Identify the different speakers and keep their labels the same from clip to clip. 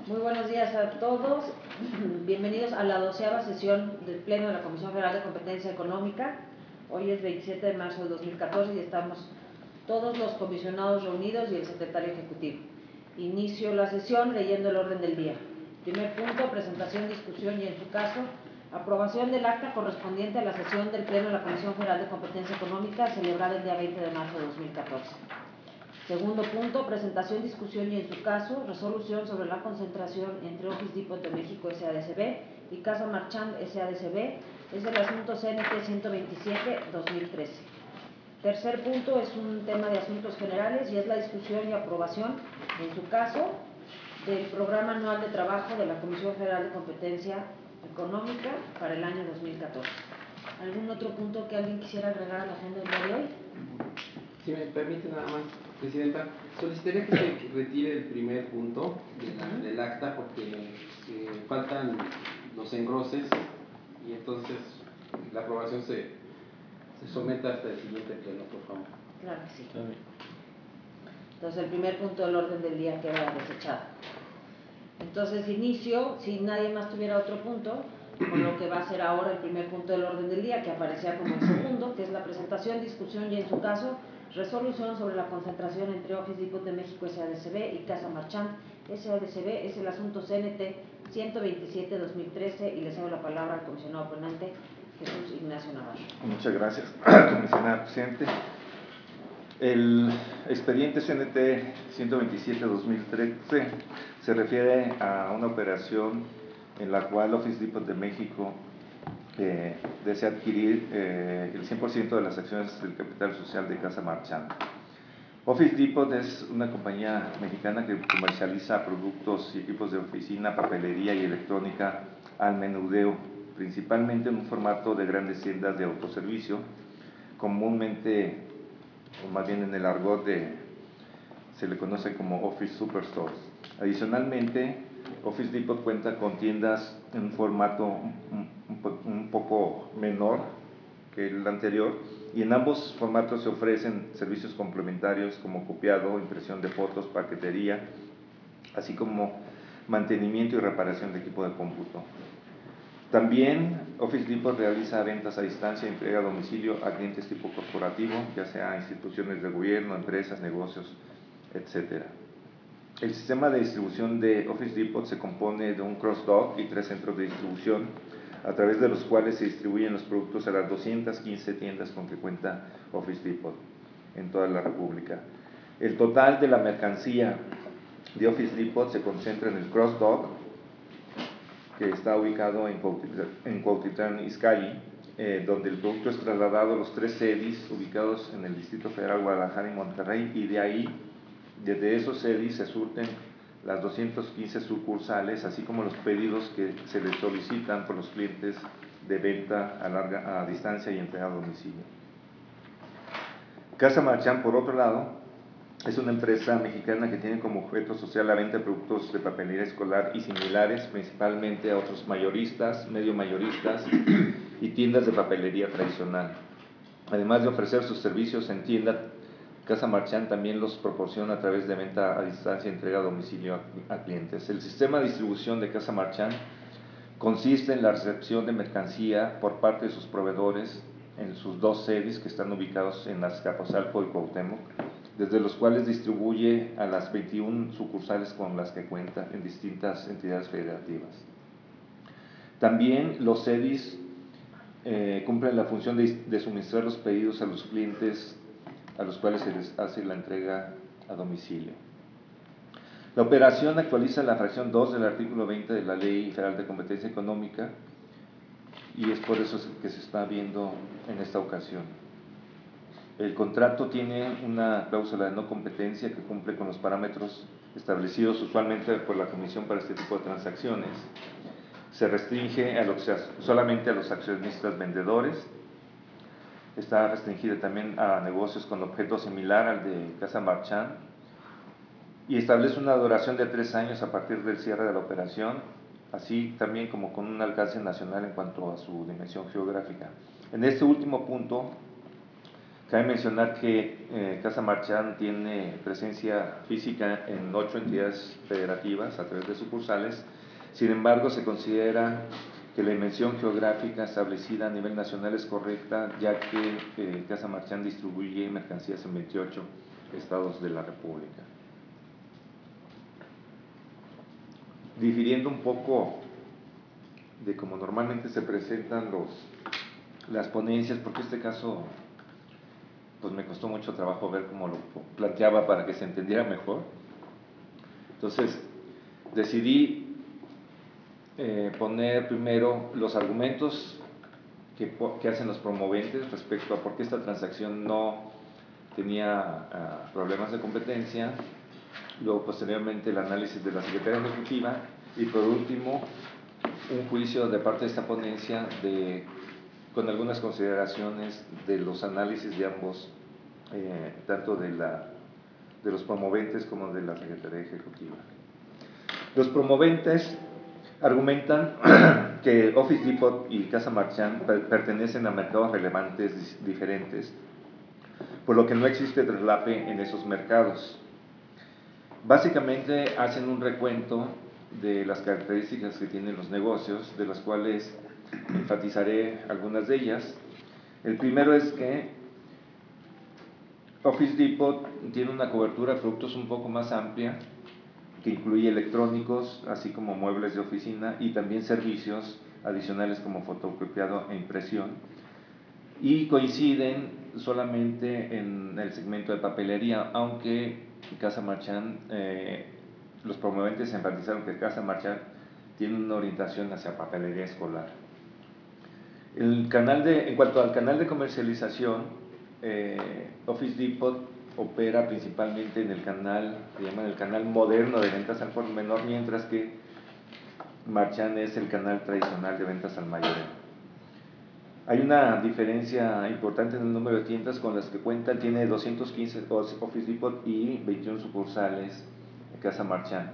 Speaker 1: Muy buenos días a todos. Bienvenidos a la 12ª sesión del Pleno de la Comisión Federal de Competencia Económica. Hoy es 27 de marzo de 2014 y estamos todos los comisionados reunidos y el secretario ejecutivo. Inicio la sesión leyendo el orden del día. Primer punto, presentación, discusión y, en su caso, aprobación del acta correspondiente a la sesión del Pleno de la Comisión Federal de Competencia Económica celebrada el día 20 de marzo de 2014. Segundo punto, presentación, discusión y, en su caso, resolución sobre la concentración entre Office Depot de México S.A.D.C.B. y Casa Marchand S.A.D.C.B. Es el asunto CNT 127-2013. Tercer punto es un tema de asuntos generales y es la discusión y aprobación, en su caso, del Programa Anual de Trabajo de la Comisión Federal de Competencia Económica para el año 2014. ¿Algún otro punto que alguien quisiera agregar a la agenda del día de hoy?
Speaker 2: Si me permite nada más, Presidenta, solicitaría que se retire el primer punto del acta porque faltan los engroses y entonces la aprobación se someta hasta el siguiente pleno, por favor.
Speaker 1: Claro que sí. Entonces el primer punto del orden del día queda desechado. Entonces inicio, si nadie más tuviera otro punto, con lo que va a ser ahora el primer punto del orden del día, que aparecía como el segundo, que es la presentación, discusión y, en su caso, resolución sobre la concentración entre Office Depot de México S.A.D.C.B. y Casa Marchand S.A.D.C.B. Es el asunto CNT 127-2013 y le cedo la palabra al comisionado ponente Jesús Ignacio Navarro.
Speaker 3: Muchas gracias, comisionado presidente. El expediente CNT 127-2013 se refiere a una operación en la cual Office Depot de México desea adquirir el 100% de las acciones del capital social de Casa Marchand. Office Depot es una compañía mexicana que comercializa productos y equipos de oficina, papelería y electrónica al menudeo, principalmente en un formato de grandes tiendas de autoservicio, comúnmente, o más bien en el argot se le conoce como Office Superstores. Adicionalmente, Office Depot cuenta con tiendas en un formato un poco menor que el anterior, y en ambos formatos se ofrecen servicios complementarios como copiado, impresión de fotos, paquetería, así como mantenimiento y reparación de equipo de cómputo. También Office Depot realiza ventas a distancia y entrega a domicilio a clientes tipo corporativo, ya sea instituciones de gobierno, empresas, negocios, etc. El sistema de distribución de Office Depot se compone de un cross-dock y 3 centros de distribución, a través de los cuales se distribuyen los productos a las 215 tiendas con que cuenta Office Depot en toda la República. El total de la mercancía de Office Depot se concentra en el cross-dock, que está ubicado en Cuautitlán Izcalli, donde el producto es trasladado a los 3 CEDIs ubicados en el Distrito Federal, Guadalajara y Monterrey, y de ahí, desde esos CEDIs, se surten las 215 sucursales, así como los pedidos que se les solicitan por los clientes de venta a distancia y entrega a domicilio. Casa Marchand, por otro lado, es una empresa mexicana que tiene como objeto social la venta de productos de papelería escolar y similares, principalmente a otros mayoristas, medio mayoristas y tiendas de papelería tradicional. Además de ofrecer sus servicios en tienda, Casa Marchand también los proporciona a través de venta a distancia y entrega a domicilio a clientes. El sistema de distribución de Casa Marchand consiste en la recepción de mercancía por parte de sus proveedores en sus 2 sedes que están ubicados en Azcapotzalco y Cuauhtémoc, desde los cuales distribuye a las 21 sucursales con las que cuenta en distintas entidades federativas. También los CEDIs cumplen la función de suministrar los pedidos a los clientes a los cuales se les hace la entrega a domicilio. La operación actualiza la fracción 2 del artículo 20 de la Ley Federal de Competencia Económica, y es por eso que se está viendo en esta ocasión. El contrato tiene una cláusula de no competencia que cumple con los parámetros establecidos usualmente por la Comisión para este tipo de transacciones. Se restringe solamente a los accionistas vendedores. Está restringida también a negocios con objeto similar al de Casa Marchand, y establece una duración de 3 años a partir del cierre de la operación, así también como con un alcance nacional en cuanto a su dimensión geográfica. En este último punto, Cabe mencionar que Casa Marchand tiene presencia física en 8 entidades federativas a través de sucursales. Sin embargo, se considera que la dimensión geográfica establecida a nivel nacional es correcta, ya que Casa Marchand distribuye mercancías en 28 estados de la República. Difiriendo un poco de cómo normalmente se presentan las ponencias, porque este caso pues me costó mucho trabajo ver cómo lo planteaba para que se entendiera mejor. Entonces decidí poner primero los argumentos que hacen los promoventes respecto a por qué esta transacción no tenía problemas de competencia, luego posteriormente el análisis de la Secretaría Ejecutiva y por último un juicio de parte de esta ponencia con algunas consideraciones de los análisis de ambos, tanto de los promoventes como de la Secretaría Ejecutiva. Los promoventes argumentan que Office Depot y Casa Marchand pertenecen a mercados relevantes diferentes, por lo que no existe traslape en esos mercados. Básicamente hacen un recuento de las características que tienen los negocios, de las cuales enfatizaré algunas de ellas. El primero es que Office Depot tiene una cobertura de productos un poco más amplia, que incluye electrónicos, así como muebles de oficina y también servicios adicionales como fotocopiado e impresión, y coinciden solamente en el segmento de papelería, aunque Casa Marchand, los promoventes enfatizaron que Casa Marchand tiene una orientación hacia papelería escolar. En cuanto al canal de comercialización, Office Depot opera principalmente en el canal, se llama el canal moderno de ventas al por menor, mientras que Marchand es el canal tradicional de ventas al mayoreo. Hay una diferencia importante en el número de tiendas con las que cuentan. Tiene 215 Office Depot y 21 sucursales en Casa Marchand.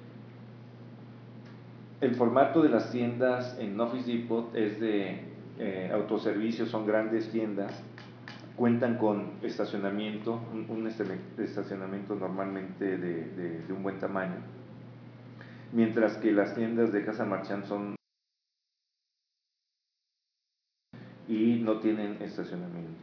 Speaker 3: El formato de las tiendas en Office Depot es de autoservicio, son grandes tiendas, cuentan con estacionamiento, un estacionamiento normalmente de un buen tamaño, mientras que las tiendas de Casa Marchand son y no tienen estacionamiento.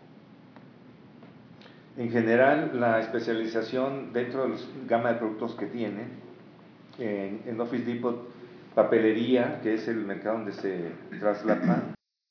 Speaker 3: En general, la especialización dentro de la gama de productos que tienen, en Office Depot, papelería, que es el mercado donde se traslapa.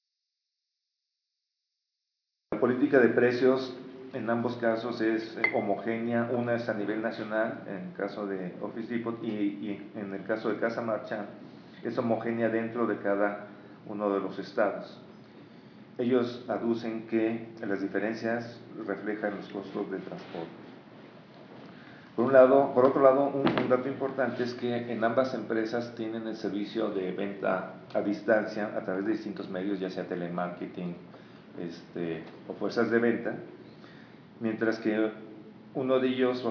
Speaker 3: La política de precios en ambos casos es homogénea, una es a nivel nacional, en el caso de Office Depot, y en el caso de Casa Marchand es homogénea dentro de cada uno de los estados. Ellos aducen que las diferencias reflejan los costos de transporte. Por otro lado, un dato importante es que en ambas empresas tienen el servicio de venta a distancia a través de distintos medios, ya sea telemarketing o fuerzas de venta, mientras que uno de ellos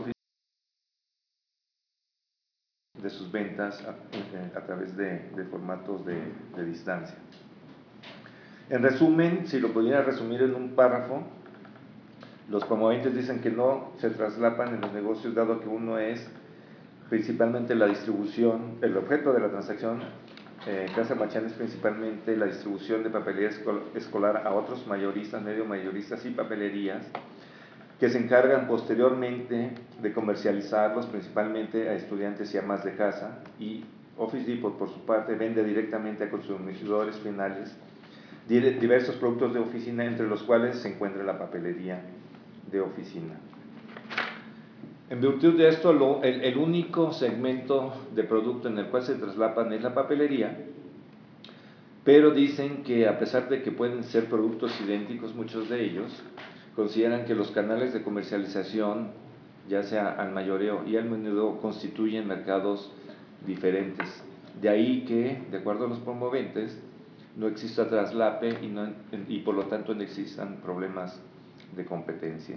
Speaker 3: de sus ventas a través de formatos de distancia. En resumen, si lo pudiera resumir en un párrafo, los promoventes dicen que no se traslapan en los negocios, dado que uno es principalmente la distribución, el objeto de la transacción. Casa Marchand es principalmente la distribución de papelería escolar a otros mayoristas, medio mayoristas y papelerías, que se encargan posteriormente de comercializarlos principalmente a estudiantes y amas de casa, y Office Depot por su parte vende directamente a consumidores finales diversos productos de oficina, entre los cuales se encuentra la papelería de oficina. En virtud de esto, el único segmento de producto en el cual se traslapan es la papelería, pero dicen que a pesar de que pueden ser productos idénticos, muchos de ellos consideran que los canales de comercialización, ya sea al mayoreo y al menudeo, constituyen mercados diferentes. De ahí que, de acuerdo a los promoventes, no exista traslape y por lo tanto no existan problemas de competencia.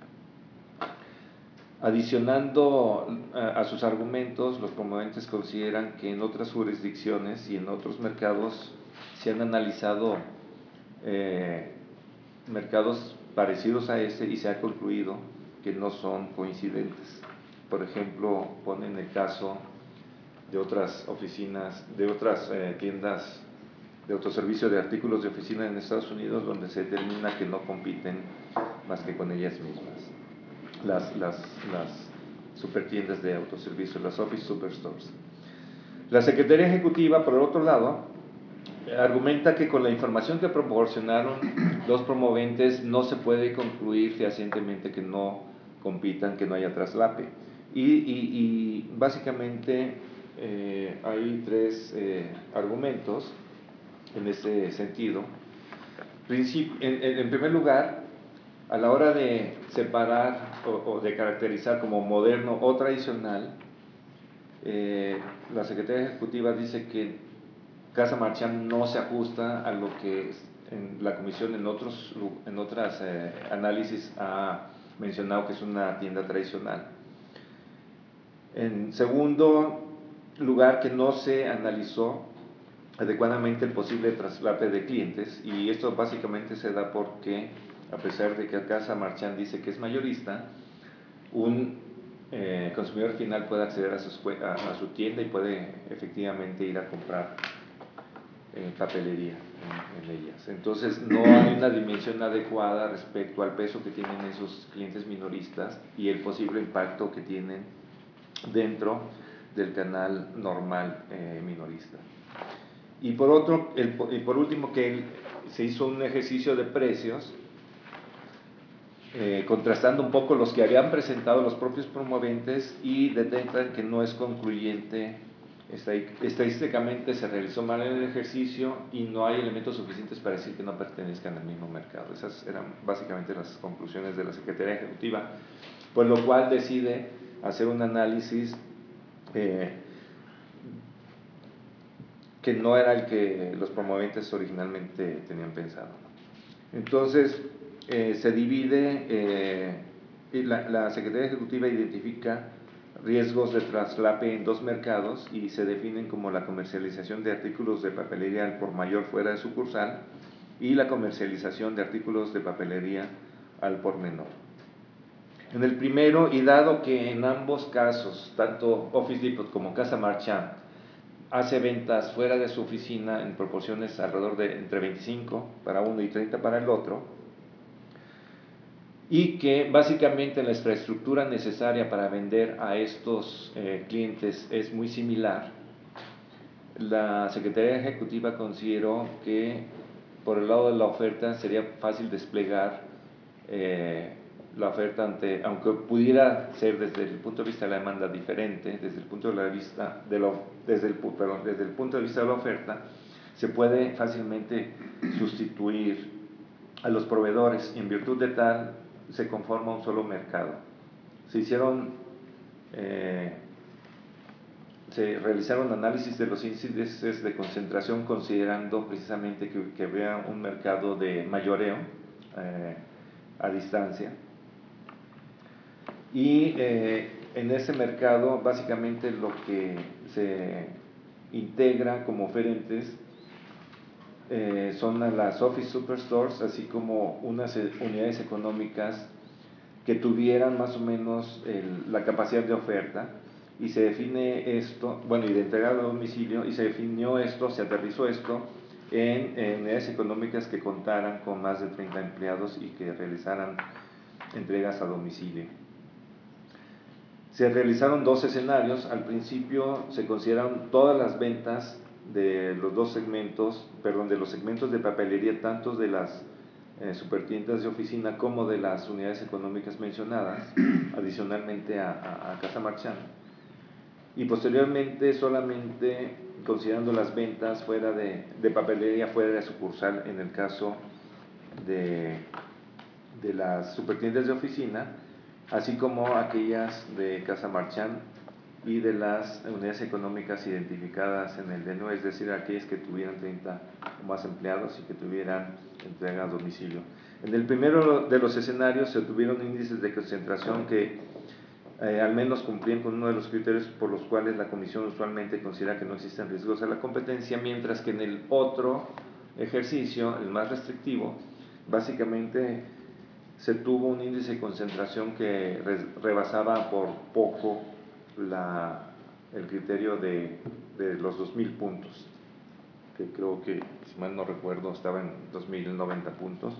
Speaker 3: Adicionando a sus argumentos, los promoventes consideran que en otras jurisdicciones y en otros mercados se han analizado mercados parecidos a ese y se ha concluido que no son coincidentes. Por ejemplo, ponen el caso de otras oficinas, de otras tiendas de autoservicio de artículos de oficina en Estados Unidos, donde se determina que no compiten más que con ellas mismas. Las supertiendas de autoservicio, las Office Superstores. La Secretaría Ejecutiva, por el otro lado, argumenta que con la información que proporcionaron los promoventes no se puede concluir fehacientemente que no compitan, que no haya traslape. Y básicamente hay tres argumentos en ese sentido. En primer lugar, a la hora de separar o de caracterizar como moderno o tradicional, la Secretaría Ejecutiva dice que Casa Marchand no se ajusta a lo que en la Comisión en otros análisis ha mencionado que es una tienda tradicional. En segundo lugar, que no se analizó adecuadamente el posible traslape de clientes, y esto básicamente se da porque, a pesar de que Casa Marchand dice que es mayorista, un consumidor final puede acceder a su tienda y puede efectivamente ir a comprar papelería en ellas. Entonces no hay una dimensión adecuada respecto al peso que tienen esos clientes minoristas y el posible impacto que tienen dentro del canal normal minorista. Y por último, que se hizo un ejercicio de precios contrastando un poco los que habían presentado los propios promoventes, y detectan que no es concluyente. Estadísticamente se realizó mal el ejercicio y no hay elementos suficientes para decir que no pertenezcan al mismo mercado. Esas eran básicamente las conclusiones de la Secretaría Ejecutiva, por lo cual decide hacer un análisis que no era el que los promoventes originalmente tenían pensado. Entonces se divide, la Secretaría Ejecutiva identifica riesgos de traslape en dos mercados y se definen como la comercialización de artículos de papelería al por mayor fuera de sucursal y la comercialización de artículos de papelería al por menor. En el primero, y dado que en ambos casos, tanto Office Depot como Casa Marchand hace ventas fuera de su oficina en proporciones alrededor de entre 25 para uno y 30 para el otro, y que básicamente la infraestructura necesaria para vender a estos clientes es muy similar, la Secretaría Ejecutiva consideró que por el lado de la oferta sería fácil desplegar la oferta aunque pudiera ser desde el punto de vista de la demanda diferente, desde el punto de vista de la oferta, se puede fácilmente sustituir a los proveedores, y en virtud de tal se conforma un solo mercado. Se realizaron análisis de los índices de concentración considerando precisamente que había un mercado de mayoreo a distancia, y en ese mercado básicamente lo que se integra como oferentes son a las Office Superstores, así como unas unidades económicas que tuvieran más o menos la capacidad de oferta, y se define esto, y de entregar a domicilio, y se definió esto, se aterrizó esto en unidades económicas que contaran con más de 30 empleados y que realizaran entregas a domicilio. Se realizaron dos escenarios. Al principio se consideraron todas las ventas de los segmentos de papelería, tanto de las supertiendas de oficina como de las unidades económicas mencionadas, adicionalmente a Casa Marchand, y posteriormente solamente considerando las ventas fuera de papelería fuera de sucursal en el caso de las supertiendas de oficina, así como aquellas de Casa Marchand y de las unidades económicas identificadas en el DNU, es decir, aquellas que tuvieran 30 o más empleados y que tuvieran entrega a domicilio. En el primero de los escenarios se obtuvieron índices de concentración que al menos cumplían con uno de los criterios por los cuales la Comisión usualmente considera que no existen riesgos a la competencia, mientras que en el otro ejercicio, el más restrictivo, básicamente se tuvo un índice de concentración que rebasaba por poco el criterio de los 2.000 puntos, que creo que, si mal no recuerdo, estaba en 2.090 puntos.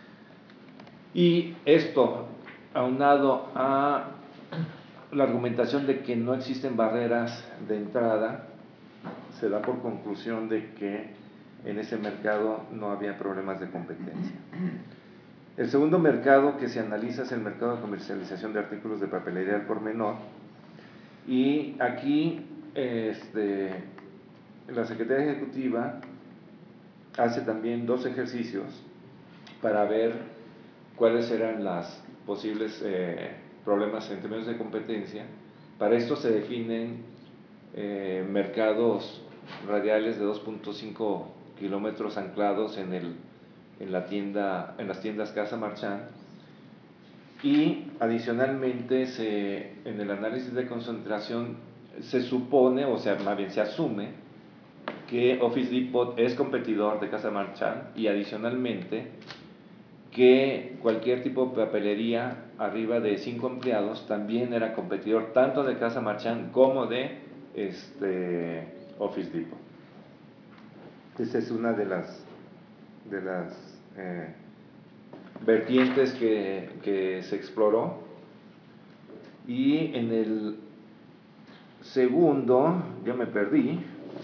Speaker 3: Y esto, aunado a la argumentación de que no existen barreras de entrada, se da por conclusión de que en ese mercado no había problemas de competencia. El segundo mercado que se analiza es el mercado de comercialización de artículos de papelería al por menor, y aquí la Secretaría Ejecutiva hace también 2 ejercicios para ver cuáles eran los posibles problemas en términos de competencia. Para esto se definen mercados radiales de 2.5 kilómetros anclados en las tiendas Casa Marchand, y adicionalmente en el análisis de concentración se supone, o sea, más bien se asume que Office Depot es competidor de Casa Marchand, y adicionalmente que cualquier tipo de papelería arriba de 5 empleados también era competidor tanto de Casa Marchand como de Office Depot. Esa es una de las vertientes que se exploró. Y en el segundo, yo me perdí.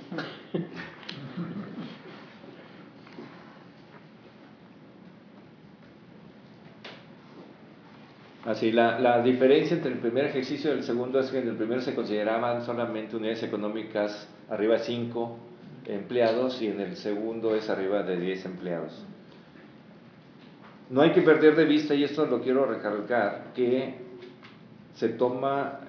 Speaker 3: Así, la diferencia entre el primer ejercicio y el segundo es que en el primero se consideraban solamente unidades económicas arriba de 5 empleados, y en el segundo es arriba de 10 empleados. No hay que perder de vista, y esto lo quiero recalcar, que se toma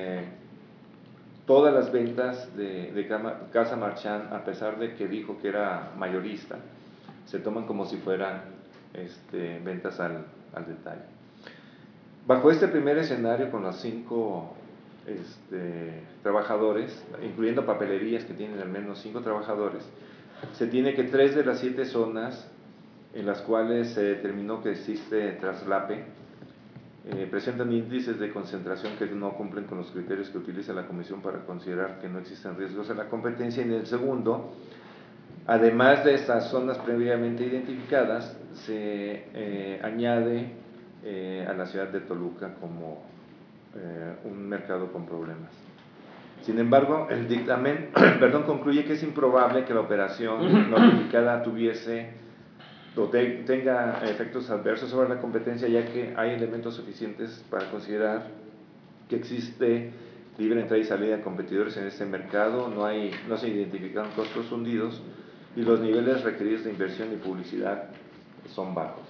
Speaker 3: todas las ventas de Casa Marchand, a pesar de que dijo que era mayorista, se toman como si fueran ventas al detalle. Bajo este primer escenario, con los 5 trabajadores, incluyendo papelerías que tienen al menos 5 trabajadores, se tiene que 3 de las 7 zonas en las cuales se determinó que existe traslape presentan índices de concentración que no cumplen con los criterios que utiliza la Comisión para considerar que no existen riesgos en la competencia. Y en el segundo, además de estas zonas previamente identificadas, se añade a la ciudad de Toluca como un mercado con problemas. Sin embargo, el dictamen concluye que es improbable que la operación notificada tuviese o tenga efectos adversos sobre la competencia, ya que hay elementos suficientes para considerar que existe libre entrada y salida de competidores en este mercado, no se identifican costos hundidos, y los niveles requeridos de inversión y publicidad son bajos.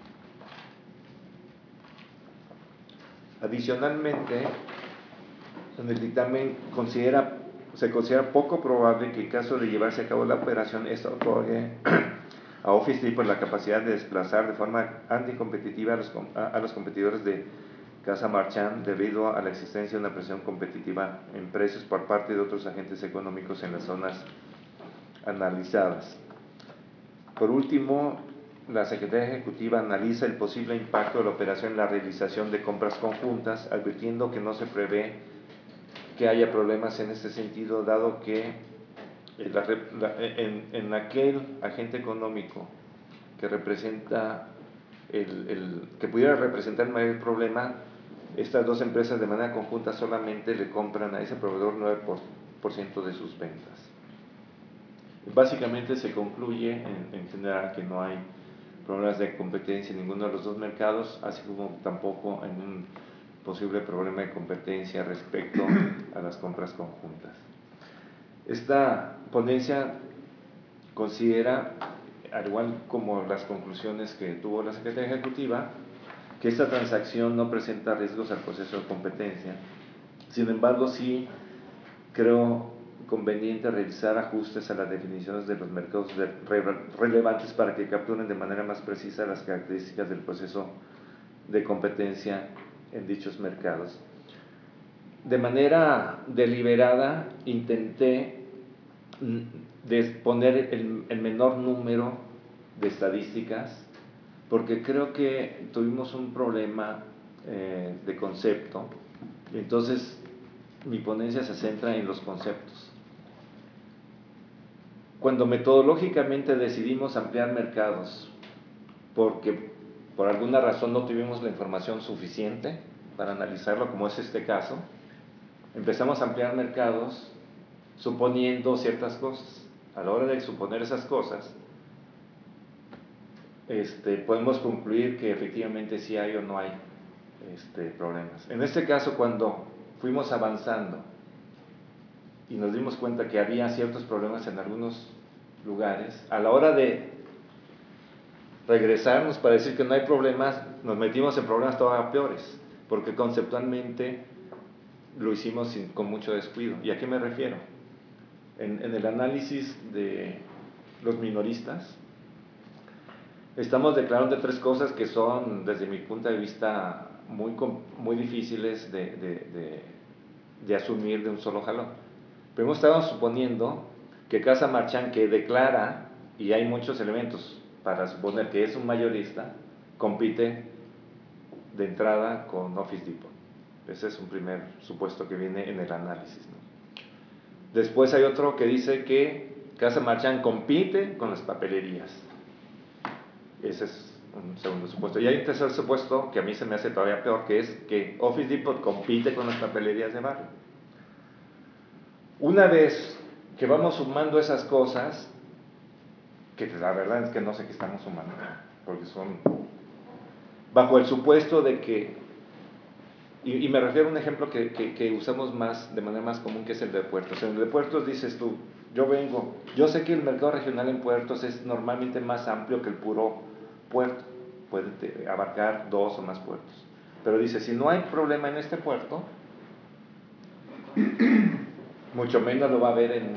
Speaker 3: Adicionalmente, en el dictamen se considera poco probable que en caso de llevarse a cabo la operación, esto otorgue a Office Depot la capacidad de desplazar de forma anticompetitiva a los competidores de Casa Marchand, debido a la existencia de una presión competitiva en precios por parte de otros agentes económicos en las zonas analizadas. Por último, la Secretaría Ejecutiva analiza el posible impacto de la operación en la realización de compras conjuntas, advirtiendo que no se prevé que haya problemas en este sentido, dado que en aquel agente económico que representa que pudiera representar el mayor problema, estas 2 empresas de manera conjunta solamente le compran a ese proveedor 9% de sus ventas. Básicamente se concluye en general que no hay problemas de competencia en ninguno de los 2 mercados, así como tampoco en un posible problema de competencia respecto a las compras conjuntas. Esta ponencia considera, al igual como las conclusiones que tuvo la Secretaría Ejecutiva, que esta transacción no presenta riesgos al proceso de competencia. Sin embargo, sí creo conveniente realizar ajustes a las definiciones de los mercados relevantes para que capturen de manera más precisa las características del proceso de competencia en dichos mercados. De manera deliberada intenté poner el menor número de estadísticas porque creo que tuvimos un problema de concepto, entonces mi ponencia se centra en los conceptos. Cuando metodológicamente decidimos ampliar mercados, porque por alguna razón no tuvimos la información suficiente para analizarlo, como es este caso, empezamos a ampliar mercados suponiendo ciertas cosas. A la hora de suponer esas cosas, podemos concluir que efectivamente sí hay o no hay problemas. En este caso, cuando fuimos avanzando y nos dimos cuenta que había ciertos problemas en algunos lugares, a la hora de regresarnos para decir que no hay problemas, nos metimos en problemas todavía peores, porque conceptualmente lo hicimos con mucho descuido. ¿Y a qué me refiero? En el análisis de los minoristas, estamos declarando tres cosas que son, desde mi punto de vista, muy difíciles de asumir de un solo jalón. Primero estamos suponiendo que Casa Marchand, que declara, y hay muchos elementos para suponer que es un mayorista, compite de entrada con Office Depot. Ese es un primer supuesto que viene en el análisis, ¿no? Después hay otro que dice que Casa Marchand compite con las papelerías. Ese es un segundo supuesto. Y hay un tercer supuesto que a mí se me hace todavía peor, que es que Office Depot compite con las papelerías de barrio. Una vez que vamos sumando esas cosas, que la verdad es que no sé qué estamos sumando, porque son bajo el supuesto de que, y me refiero a un ejemplo que usamos más, de manera más común, que es el de puertos. En el de puertos dices tú, yo sé que el mercado regional en puertos es normalmente más amplio que el puro puerto, puede abarcar 2 o más puertos, pero dice, si no hay problema en este puerto, mucho menos lo va a haber en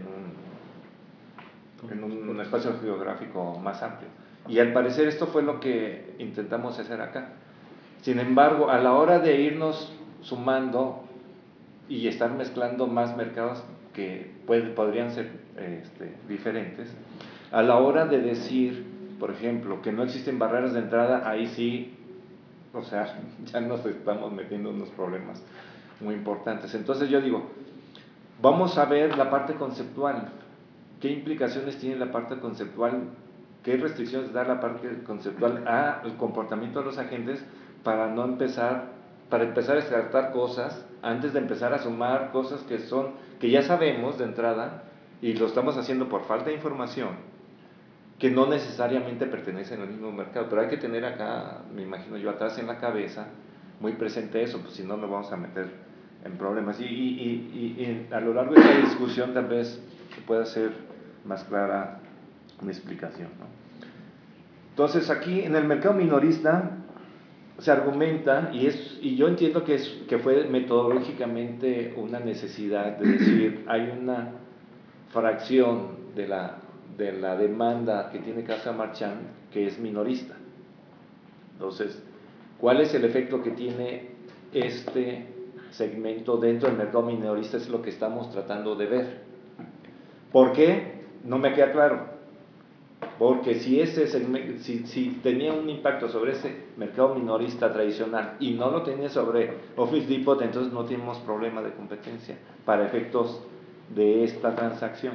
Speaker 3: un espacio geográfico más amplio. Y al parecer esto fue lo que intentamos hacer acá. Sin embargo, a la hora de irnos sumando y estar mezclando más mercados que podrían ser diferentes, a la hora de decir, por ejemplo, que no existen barreras de entrada, ahí sí, o sea, ya nos estamos metiendo en unos problemas muy importantes. Entonces yo digo, vamos a ver la parte conceptual. ¿Qué implicaciones tiene la parte conceptual? ¿Qué restricciones da la parte conceptual al comportamiento de los agentes para empezar a descartar cosas antes de empezar a sumar cosas que ya sabemos de entrada y lo estamos haciendo por falta de información, que no necesariamente pertenecen al mismo mercado? Pero hay que tener acá, me imagino yo, atrás en la cabeza, muy presente eso, pues si no nos vamos a meter en problemas. Y a lo largo de esta discusión tal vez pueda ser más clara mi explicación, ¿no? Entonces aquí en el mercado minorista se argumenta, y yo entiendo que fue metodológicamente una necesidad de decir, hay una fracción de la demanda que tiene Casa Marchand que es minorista. Entonces, ¿cuál es el efecto que tiene este segmento dentro del mercado minorista? Es lo que estamos tratando de ver. ¿Por qué? No me queda claro. Porque si tenía un impacto sobre ese mercado minorista tradicional y no lo tenía sobre Office Depot, entonces no tenemos problema de competencia para efectos de esta transacción.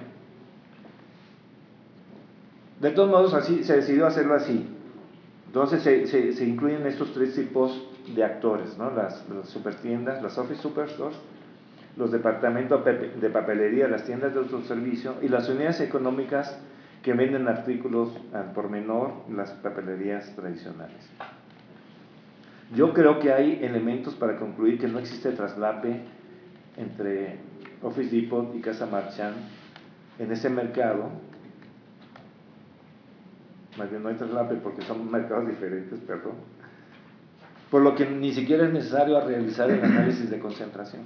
Speaker 3: De todos modos, así se decidió hacerlo así. Entonces se incluyen estos tres tipos de actores, ¿no? Las supertiendas, las Office Superstores, los departamentos de papelería, las tiendas de autoservicio y las unidades económicas que venden artículos al por menor, las papelerías tradicionales. Yo creo que hay elementos para concluir que no existe traslape entre Office Depot y Casa Marchand en ese mercado. Más bien no hay traslape porque son mercados diferentes, perdón. Por lo que ni siquiera es necesario realizar el análisis de concentración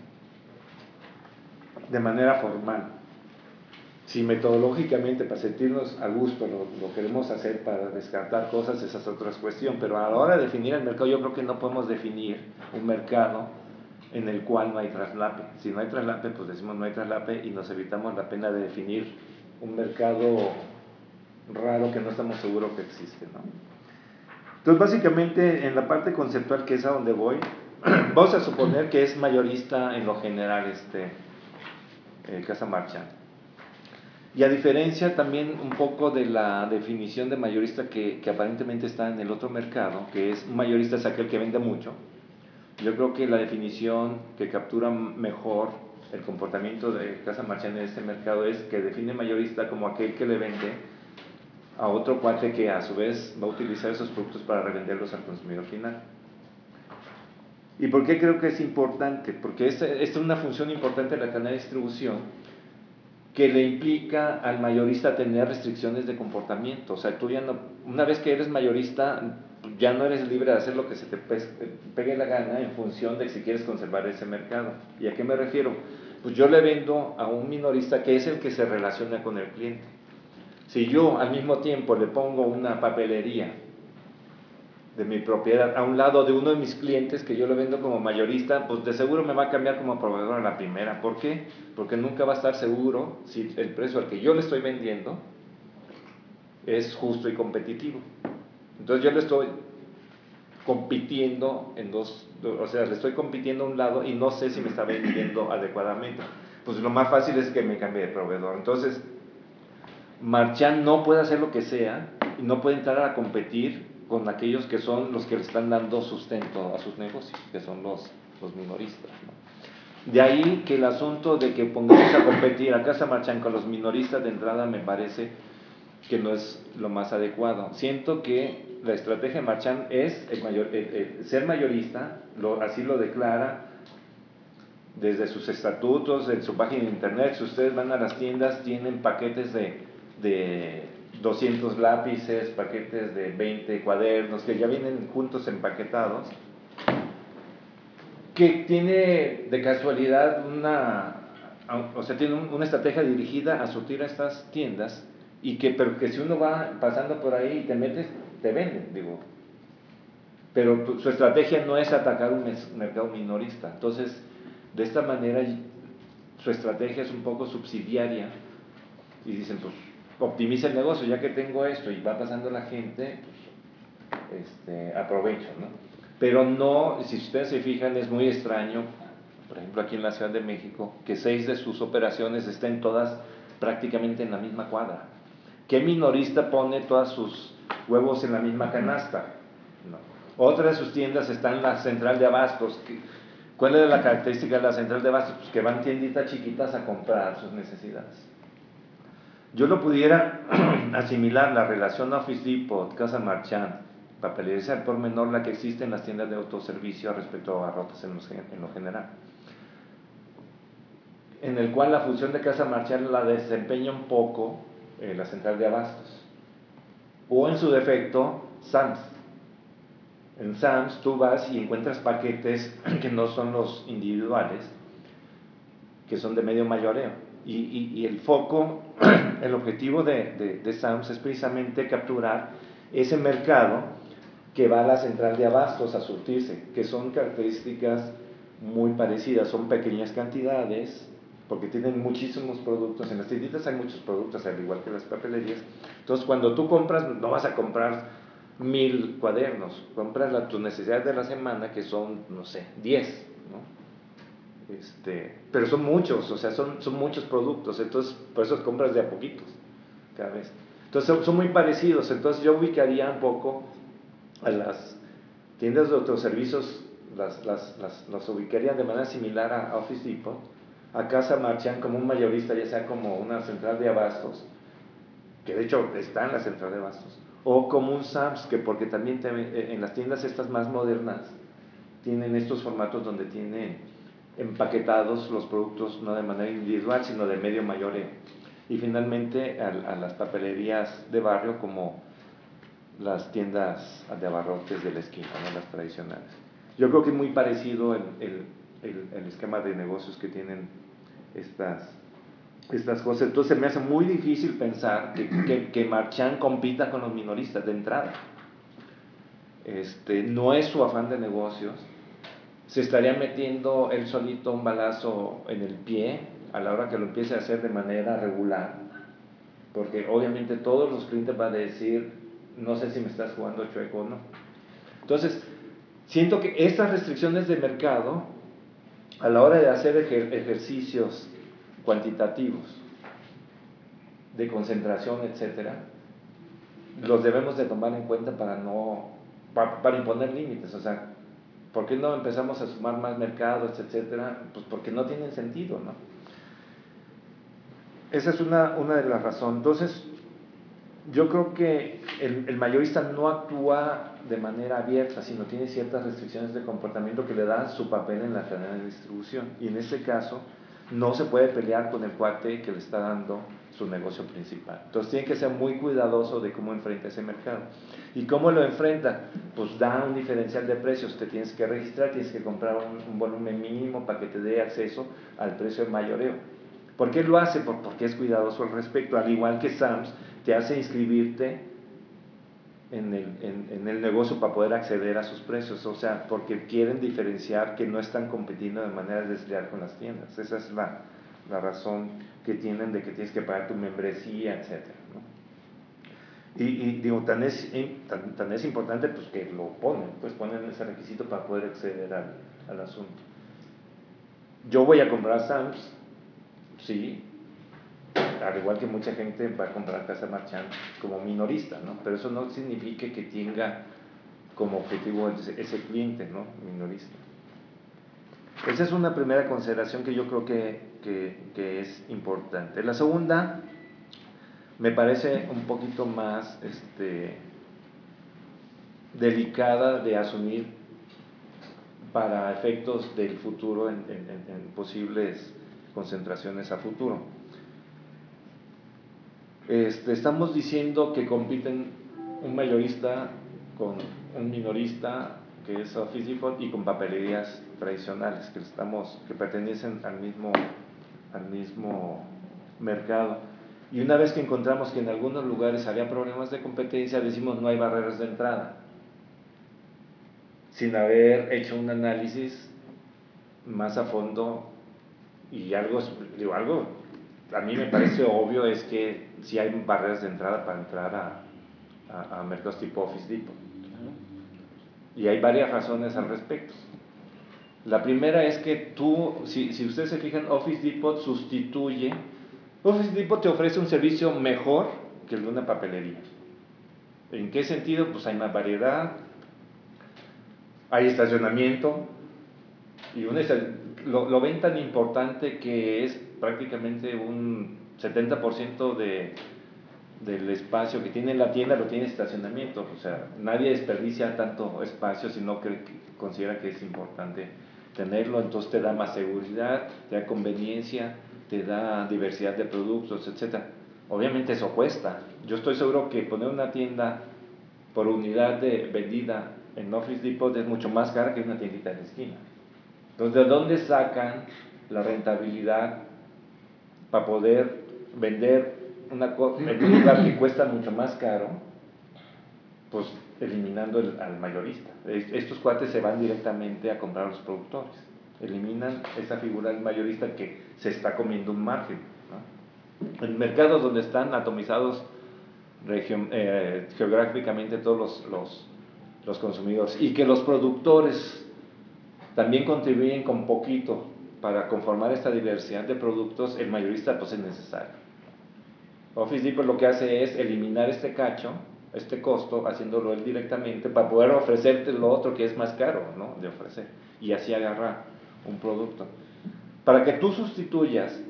Speaker 3: de manera formal. Si metodológicamente para sentirnos a gusto lo queremos hacer para descartar cosas, esa es otra cuestión, pero a la hora de definir el mercado yo creo que no podemos definir un mercado en el cual no hay traslape. Si no hay traslape, pues decimos no hay traslape y nos evitamos la pena de definir un mercado raro que no estamos seguros que existe, ¿no? Entonces, básicamente, en la parte conceptual, que es a donde voy, vamos a suponer que es mayorista en lo general Casa Marchand. Y a diferencia también un poco de la definición de mayorista que aparentemente está en el otro mercado, que es un mayorista es aquel que vende mucho, yo creo que la definición que captura mejor el comportamiento de Casa Marchand en este mercado es que define mayorista como aquel que le vende a otro cuate que a su vez va a utilizar esos productos para revenderlos al consumidor final. ¿Y por qué creo que es importante? Porque esta es una función importante de la cadena de distribución que le implica al mayorista tener restricciones de comportamiento. O sea, tú ya no, una vez que eres mayorista, ya no eres libre de hacer lo que se te pegue la gana en función de si quieres conservar ese mercado. ¿Y a qué me refiero? Pues yo le vendo a un minorista que es el que se relaciona con el cliente. Si yo al mismo tiempo le pongo una papelería de mi propiedad a un lado de uno de mis clientes que yo le vendo como mayorista, pues de seguro me va a cambiar como proveedor a la primera. ¿Por qué? Porque nunca va a estar seguro si el precio al que yo le estoy vendiendo es justo y competitivo. Entonces yo le estoy compitiendo en dos, o sea, le estoy compitiendo a un lado y no sé si me está vendiendo adecuadamente. Pues lo más fácil es que me cambie de proveedor. Entonces, Marchand no puede hacer lo que sea y no puede entrar a competir con aquellos que son los que le están dando sustento a sus negocios, que son los minoristas, ¿no? De ahí que el asunto de que pongamos a competir a Casa Marchand con los minoristas de entrada me parece que no es lo más adecuado. Siento que la estrategia de Marchand es el ser mayorista, así lo declara desde sus estatutos, en su página de internet. Si ustedes van a las tiendas, tienen paquetes de 200 lápices, paquetes de 20 cuadernos que ya vienen juntos empaquetados, que tiene de casualidad tiene una estrategia dirigida a surtir a estas tiendas, pero que si uno va pasando por ahí y te metes, te venden, digo. Pero su estrategia no es atacar un mercado minorista. Entonces, de esta manera, su estrategia es un poco subsidiaria y dicen, pues, optimiza el negocio, ya que tengo esto y va pasando la gente, pues, aprovecho, ¿no? Pero no, si ustedes se fijan, es muy extraño, por ejemplo, aquí en la Ciudad de México, que 6 de sus operaciones estén todas prácticamente en la misma cuadra. ¿Qué minorista pone todos sus huevos en la misma canasta? No. Otra de sus tiendas está en la central de abastos. ¿Cuál es la característica de la central de abastos? Pues que van tienditas chiquitas a comprar sus necesidades. Yo lo pudiera asimilar la relación Office Depot, Casa Marchand, papelería al por menor, la que existe en las tiendas de autoservicio respecto a abarrotes en lo general, en el cual la función de Casa Marchand la desempeña un poco la central de abastos, o en su defecto Sam's. En Sam's tú vas y encuentras paquetes que no son los individuales, que son de medio mayoreo, y el foco, el objetivo de Sam's es precisamente capturar ese mercado que va a la central de abastos a surtirse, que son características muy parecidas, son pequeñas cantidades, porque tienen muchísimos productos. En las tienditas hay muchos productos, al igual que las papelerías. Entonces, cuando tú compras, no vas a comprar 1000 cuadernos, compras tus necesidades de la semana, que son, no sé, 10, ¿no? Pero son muchos, o sea, son muchos productos, entonces por eso compras de a poquitos cada vez. Entonces son muy parecidos. Entonces yo ubicaría un poco a las tiendas de autoservicios, las ubicaría de manera similar a Office Depot, a Casa Marchand como un mayorista, ya sea como una central de abastos, que de hecho está en la central de abastos, o como un Sam's, que porque también en las tiendas estas más modernas tienen estos formatos donde tienen empaquetados los productos no de manera individual, sino de medio mayoreo. Y finalmente a las papelerías de barrio, como las tiendas de abarrotes de la esquina, ¿no? Las tradicionales. Yo creo que es muy parecido el esquema de negocios que tienen estas cosas. Entonces me hace muy difícil pensar que Marchand compita con los minoristas de entrada. No es su afán de negocios. Se estaría metiendo él solito un balazo en el pie a la hora que lo empiece a hacer de manera regular, porque obviamente todos los clientes van a decir, no sé si me estás jugando chueco o no. Entonces, siento que estas restricciones de mercado, a la hora de hacer ejercicios cuantitativos, de concentración, etcétera, los debemos de tomar en cuenta para imponer límites. O sea, ¿por qué no empezamos a sumar más mercados, etcétera? Pues porque no tienen sentido, ¿no? Esa es una de las razones. Entonces, yo creo que el mayorista no actúa de manera abierta, sino tiene ciertas restricciones de comportamiento que le dan su papel en la cadena de distribución. Y en ese caso, no se puede pelear con el cuate que le está dando su negocio principal. Entonces, tiene que ser muy cuidadoso de cómo enfrenta ese mercado. ¿Y cómo lo enfrenta? Pues da un diferencial de precios. Te tienes que registrar, tienes que comprar un volumen mínimo para que te dé acceso al precio de mayoreo. ¿Por qué lo hace? Porque es cuidadoso al respecto. Al igual que Sams, te hace inscribirte en el negocio para poder acceder a sus precios. O sea, porque quieren diferenciar que no están compitiendo de manera desleal con las tiendas. Esa es la razón que tienen de que tienes que pagar tu membresía, etc., ¿no? Y digo, tan es importante pues que lo ponen ese requisito para poder acceder al asunto. Yo voy a comprar Sams, sí, al igual que mucha gente va a comprar Casa Marchand como minorista, ¿no? Pero eso no significa que tenga como objetivo ese cliente, ¿no? Minorista. Esa es una primera consideración que yo creo que es importante. La segunda me parece un poquito más delicada de asumir para efectos del futuro en posibles concentraciones a futuro. Estamos diciendo que compiten un mayorista con un minorista, que es Office Depot, y con papelerías tradicionales que pertenecen al mismo mercado. Y una vez que encontramos que en algunos lugares había problemas de competencia, decimos no hay barreras de entrada, sin haber hecho un análisis más a fondo. Y algo a mí me parece obvio es que sí hay barreras de entrada para entrar a mercados tipo Office Depot. Y hay varias razones al respecto. La primera es que si ustedes se fijan, Office Depot te ofrece un servicio mejor que el de una papelería. ¿En qué sentido? Pues hay más variedad, hay estacionamiento, y lo ven tan importante que es prácticamente un 70% del espacio que tiene la tienda lo tiene estacionamiento. O sea, nadie desperdicia tanto espacio si no considera que es importante tenerlo. Entonces te da más seguridad, te da conveniencia, te da diversidad de productos, etc. Obviamente eso cuesta. Yo estoy seguro que poner una tienda por unidad vendida en Office Depot es mucho más cara que una tiendita en la esquina. Entonces, ¿de dónde sacan la rentabilidad para poder vender en un lugar que cuesta mucho más caro? Pues eliminando al mayorista. Estos cuates se van directamente a comprar a los productores. Eliminan esa figura del mayorista que se está comiendo un margen, ¿no? En mercados donde están atomizados geográficamente todos los consumidores, y que los productores también contribuyen con poquito para conformar esta diversidad de productos, el mayorista pues es necesario. Office Depot lo que hace es eliminar este costo, haciéndolo él directamente para poder ofrecerte lo otro que es más caro, ¿no?, de ofrecer, y así agarrar un producto. Para que tú sustituyas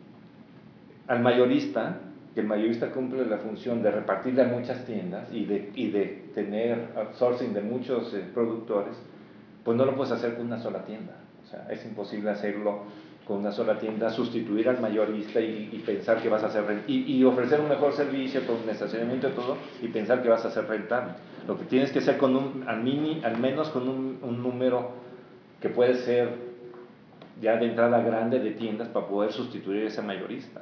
Speaker 3: al mayorista, que el mayorista cumple la función de repartirle a muchas tiendas y de tener outsourcing de muchos productores, pues no lo puedes hacer con una sola tienda. O sea, es imposible hacerlo con una sola tienda, sustituir al mayorista y pensar que vas a hacer y ofrecer un mejor servicio con un estacionamiento y todo, y pensar que vas a hacer rentable. Lo que tienes que hacer al menos con un número que puede ser ya de entrada grande de tiendas para poder sustituir a ese mayorista.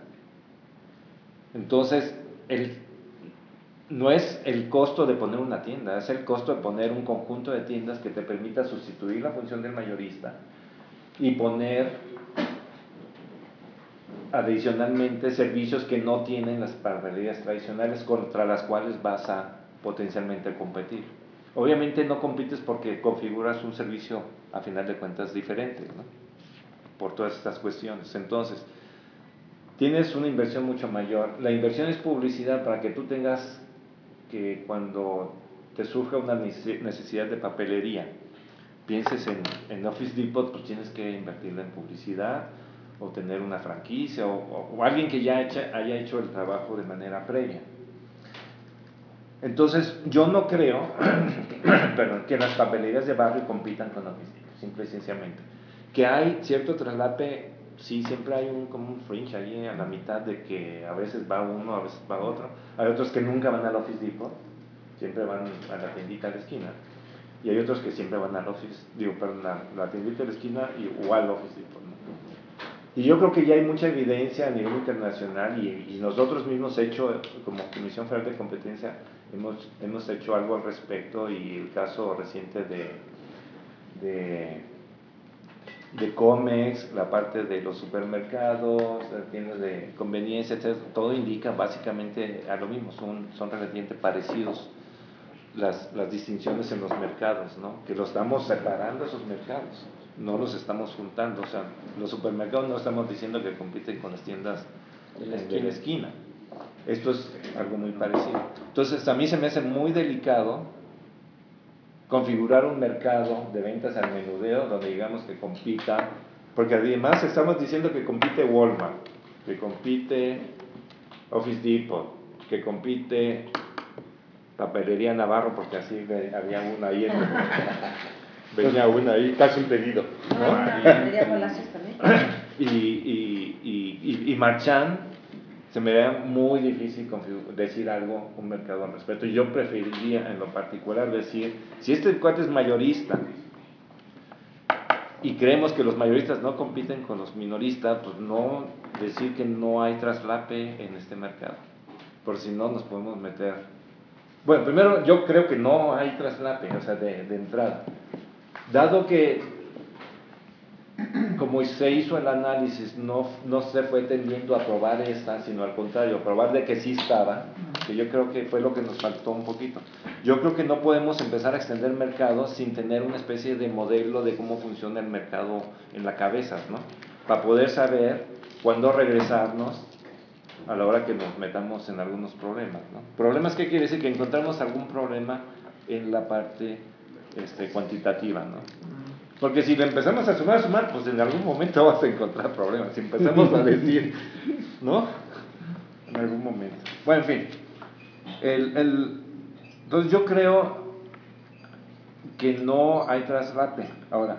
Speaker 3: Entonces, no es el costo de poner una tienda, es el costo de poner un conjunto de tiendas que te permita sustituir la función del mayorista y poner adicionalmente servicios que no tienen las papelerías tradicionales, contra las cuales vas a potencialmente competir. Obviamente no compites porque configuras un servicio a final de cuentas diferente, ¿no? Por todas estas cuestiones. Entonces, tienes una inversión mucho mayor. La inversión es publicidad para que tú tengas que cuando te surja una necesidad de papelería, pienses en Office Depot, pues tienes que invertirla en publicidad o tener una franquicia o alguien que ya haya hecho el trabajo de manera previa. Entonces, yo no creo perdón, que las papelerías de barrio compitan con Office Depot, simple y sencillamente. Que hay cierto traslape, sí, siempre hay como un fringe ahí a la mitad de que a veces va uno, a veces va otro. Hay otros que nunca van al Office Depot, siempre van a la tiendita de la esquina. Y hay otros que siempre van al Office, la tiendita de la esquina o al Office Depot, ¿no? Y yo creo que ya hay mucha evidencia a nivel internacional y nosotros mismos como Comisión Federal de Competencia, hemos hecho algo al respecto, y el caso reciente de Comex, la parte de los supermercados, las tiendas de conveniencia, etc., todo indica básicamente a lo mismo, son relativamente parecidos las distinciones en los mercados, ¿no? Que los estamos separando esos mercados, no los estamos juntando. O sea, los supermercados no estamos diciendo que compiten con las tiendas de la esquina. Esto es algo muy parecido. Entonces, a mí se me hace muy delicado configurar un mercado de ventas al menudeo donde digamos que compita, porque además estamos diciendo que compite Walmart, que compite Office Depot, que compite Papelería Navarro, porque así había una ahí, venía una ahí, casi un pedido, ¿no?
Speaker 1: Papelería Palacios también.
Speaker 3: Y Marchand, se me da muy difícil decir algo, un mercado al respecto. Yo preferiría en lo particular decir, si este cuate es mayorista y creemos que los mayoristas no compiten con los minoristas, pues no decir que no hay traslape en este mercado, por si no nos podemos meter. Bueno, primero yo creo que no hay traslape, o sea, de entrada. Dado que, como se hizo el análisis, no se fue tendiendo a probar esta, sino al contrario, a probar de que sí estaba, que yo creo que fue lo que nos faltó un poquito. Yo creo que no podemos empezar a extender mercados sin tener una especie de modelo de cómo funciona el mercado en la cabeza, ¿no? Para poder saber cuándo regresarnos a la hora que nos metamos en algunos problemas, ¿no? ¿Problemas qué quiere decir? Que encontramos algún problema en la parte cuantitativa, ¿no? Porque si le empezamos a sumar, pues en algún momento vas a encontrar problemas. Si empezamos a decir, ¿no? En algún momento. Bueno, en fin. Entonces yo creo que no hay traslape. Ahora,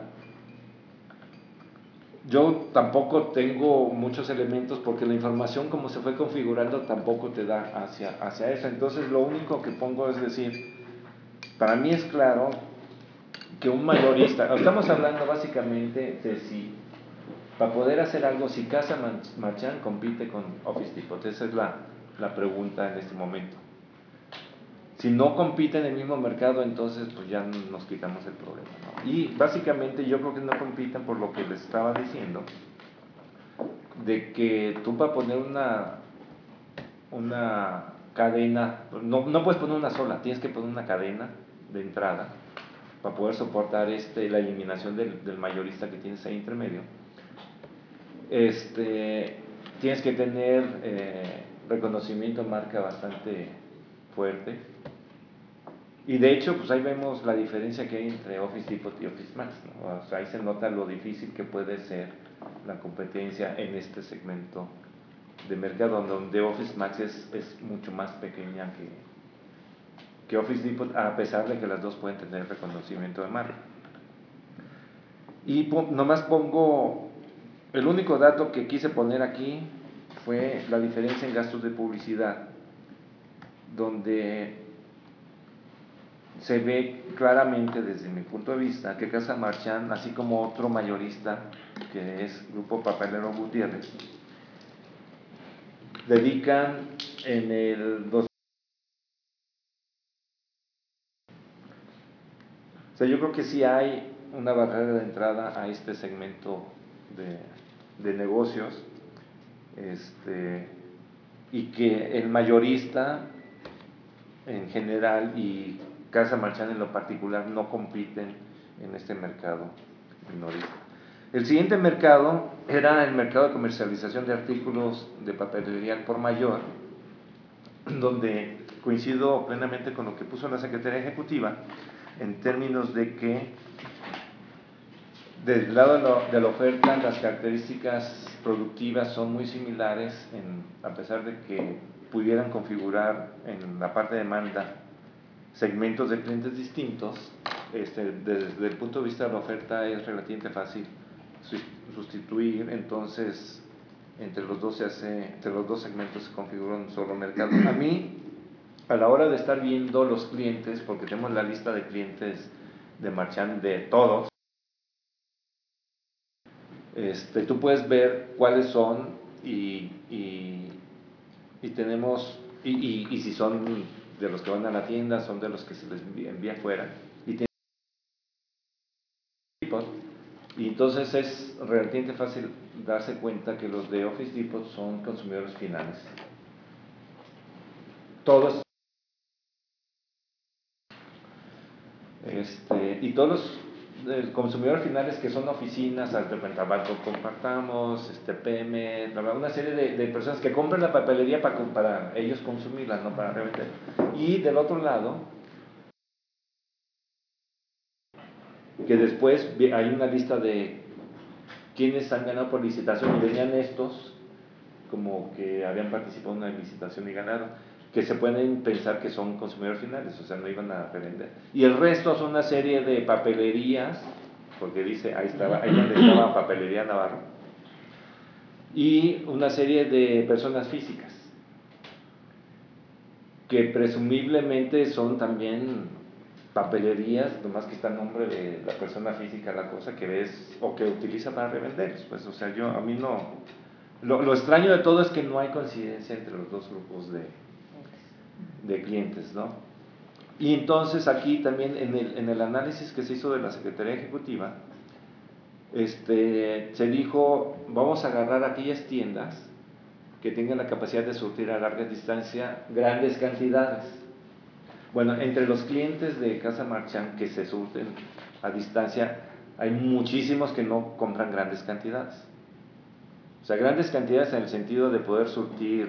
Speaker 3: yo tampoco tengo muchos elementos porque la información como se fue configurando tampoco te da hacia eso. Entonces lo único que pongo es decir, para mí es claro que un mayorista, estamos hablando básicamente de si para poder hacer algo, si Casa Marchand compite con Office Depot, esa es la pregunta en este momento. Si no compite en el mismo mercado, entonces pues ya nos quitamos el problema, ¿no? Y básicamente yo creo que no compiten por lo que les estaba diciendo, de que tú para poner una cadena, no puedes poner una sola, tienes que poner una cadena de entrada para poder soportar la eliminación del mayorista que tienes ahí entre medio. Tienes que tener reconocimiento de marca bastante fuerte. Y de hecho, pues ahí vemos la diferencia que hay entre Office Depot y Office Max, ¿no? O sea, ahí se nota lo difícil que puede ser la competencia en este segmento de mercado, donde Office Max es mucho más pequeña que Office Depot, a pesar de que las dos pueden tener reconocimiento de marca. Y nomás pongo, el único dato que quise poner aquí fue la diferencia en gastos de publicidad, donde se ve claramente desde mi punto de vista que Casa Marchand, así como otro mayorista que es Grupo Papelero Gutiérrez, dedican en el 2000. O sea, yo creo que sí hay una barrera de entrada a este segmento de negocios, y que el mayorista en general y Casa Marchand en lo particular no compiten en este mercado minorista. El siguiente mercado era el mercado de comercialización de artículos de papelería al por mayor, donde coincido plenamente con lo que puso la Secretaría Ejecutiva, en términos de que del lado de la oferta las características productivas son muy similares, a pesar de que pudieran configurar en la parte de demanda segmentos de clientes distintos. Desde el punto de vista de la oferta es relativamente fácil sustituir, entonces entre los dos segmentos se configura un solo mercado. A mí, a la hora de estar viendo los clientes, porque tenemos la lista de clientes de Marchand de todos, tú puedes ver cuáles son y tenemos, y si son de los que van a la tienda, son de los que se les envía afuera. Y entonces es relativamente fácil darse cuenta que los de Office Depot son consumidores finales. Todos. Y todos los consumidores finales que son oficinas, Banco Compartamos, PM, una serie de personas que compran la papelería para ellos consumirla, no para revender. Y del otro lado, que después hay una lista de quienes han ganado por licitación, y venían estos como que habían participado en una licitación y ganaron, que se pueden pensar que son consumidores finales, o sea, no iban a revender. Y el resto son una serie de papelerías, porque dice, ahí donde estaba Papelería Navarro, y una serie de personas físicas, que presumiblemente son también papelerías, nomás que está el nombre de la persona física, la cosa que ves o que utiliza para revenderlos. Pues, o sea, a mí no. Lo extraño de todo es que no hay coincidencia entre los dos grupos de clientes, ¿no? Y entonces aquí también en el análisis que se hizo de la Secretaría Ejecutiva, se dijo, vamos a agarrar aquellas tiendas que tengan la capacidad de surtir a larga distancia grandes cantidades. Bueno, entre los clientes de Casa Marchand que se surten a distancia, hay muchísimos que no compran grandes cantidades. O sea, grandes cantidades en el sentido de poder surtir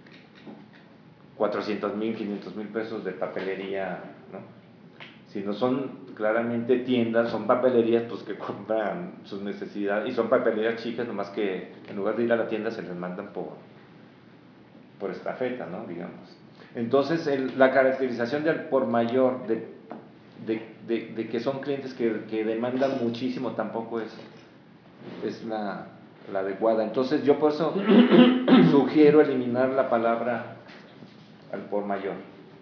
Speaker 3: 400,000, 500,000 pesos de papelería, ¿no? Si no son claramente tiendas, son papelerías pues que compran sus necesidades, y son papelerías chicas, nomás que en lugar de ir a la tienda se les mandan por estafeta, ¿no? Digamos. Entonces, la caracterización del por mayor de que son clientes que demandan muchísimo tampoco es la adecuada. Entonces, yo por eso sugiero eliminar la palabra al por mayor.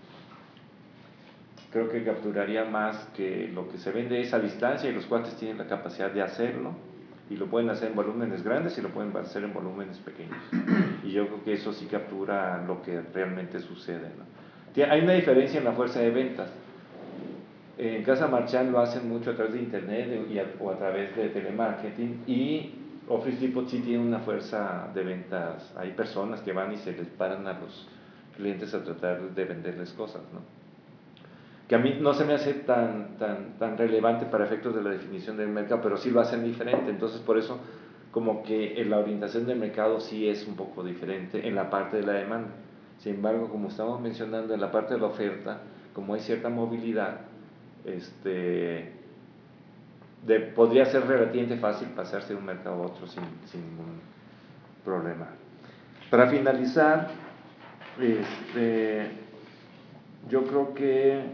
Speaker 3: Creo que capturaría más que lo que se vende es a distancia, y los cuates tienen la capacidad de hacerlo, y lo pueden hacer en volúmenes grandes y lo pueden hacer en volúmenes pequeños. Y yo creo que eso sí captura lo que realmente sucede, ¿no? Hay una diferencia en la fuerza de ventas. En Casa Marchand lo hacen mucho a través de internet o a través de telemarketing, y Office Depot sí tiene una fuerza de ventas. Hay personas que van y se les paran a los clientes a tratar de venderles cosas, ¿no? Que a mí no se me hace tan relevante para efectos de la definición del mercado, pero sí lo hacen diferente. Entonces, por eso, como que la orientación del mercado sí es un poco diferente en la parte de la demanda. Sin embargo, como estamos mencionando, en la parte de la oferta, como hay cierta movilidad, podría ser relativamente fácil pasarse de un mercado a otro sin ningún problema. Para finalizar, yo creo que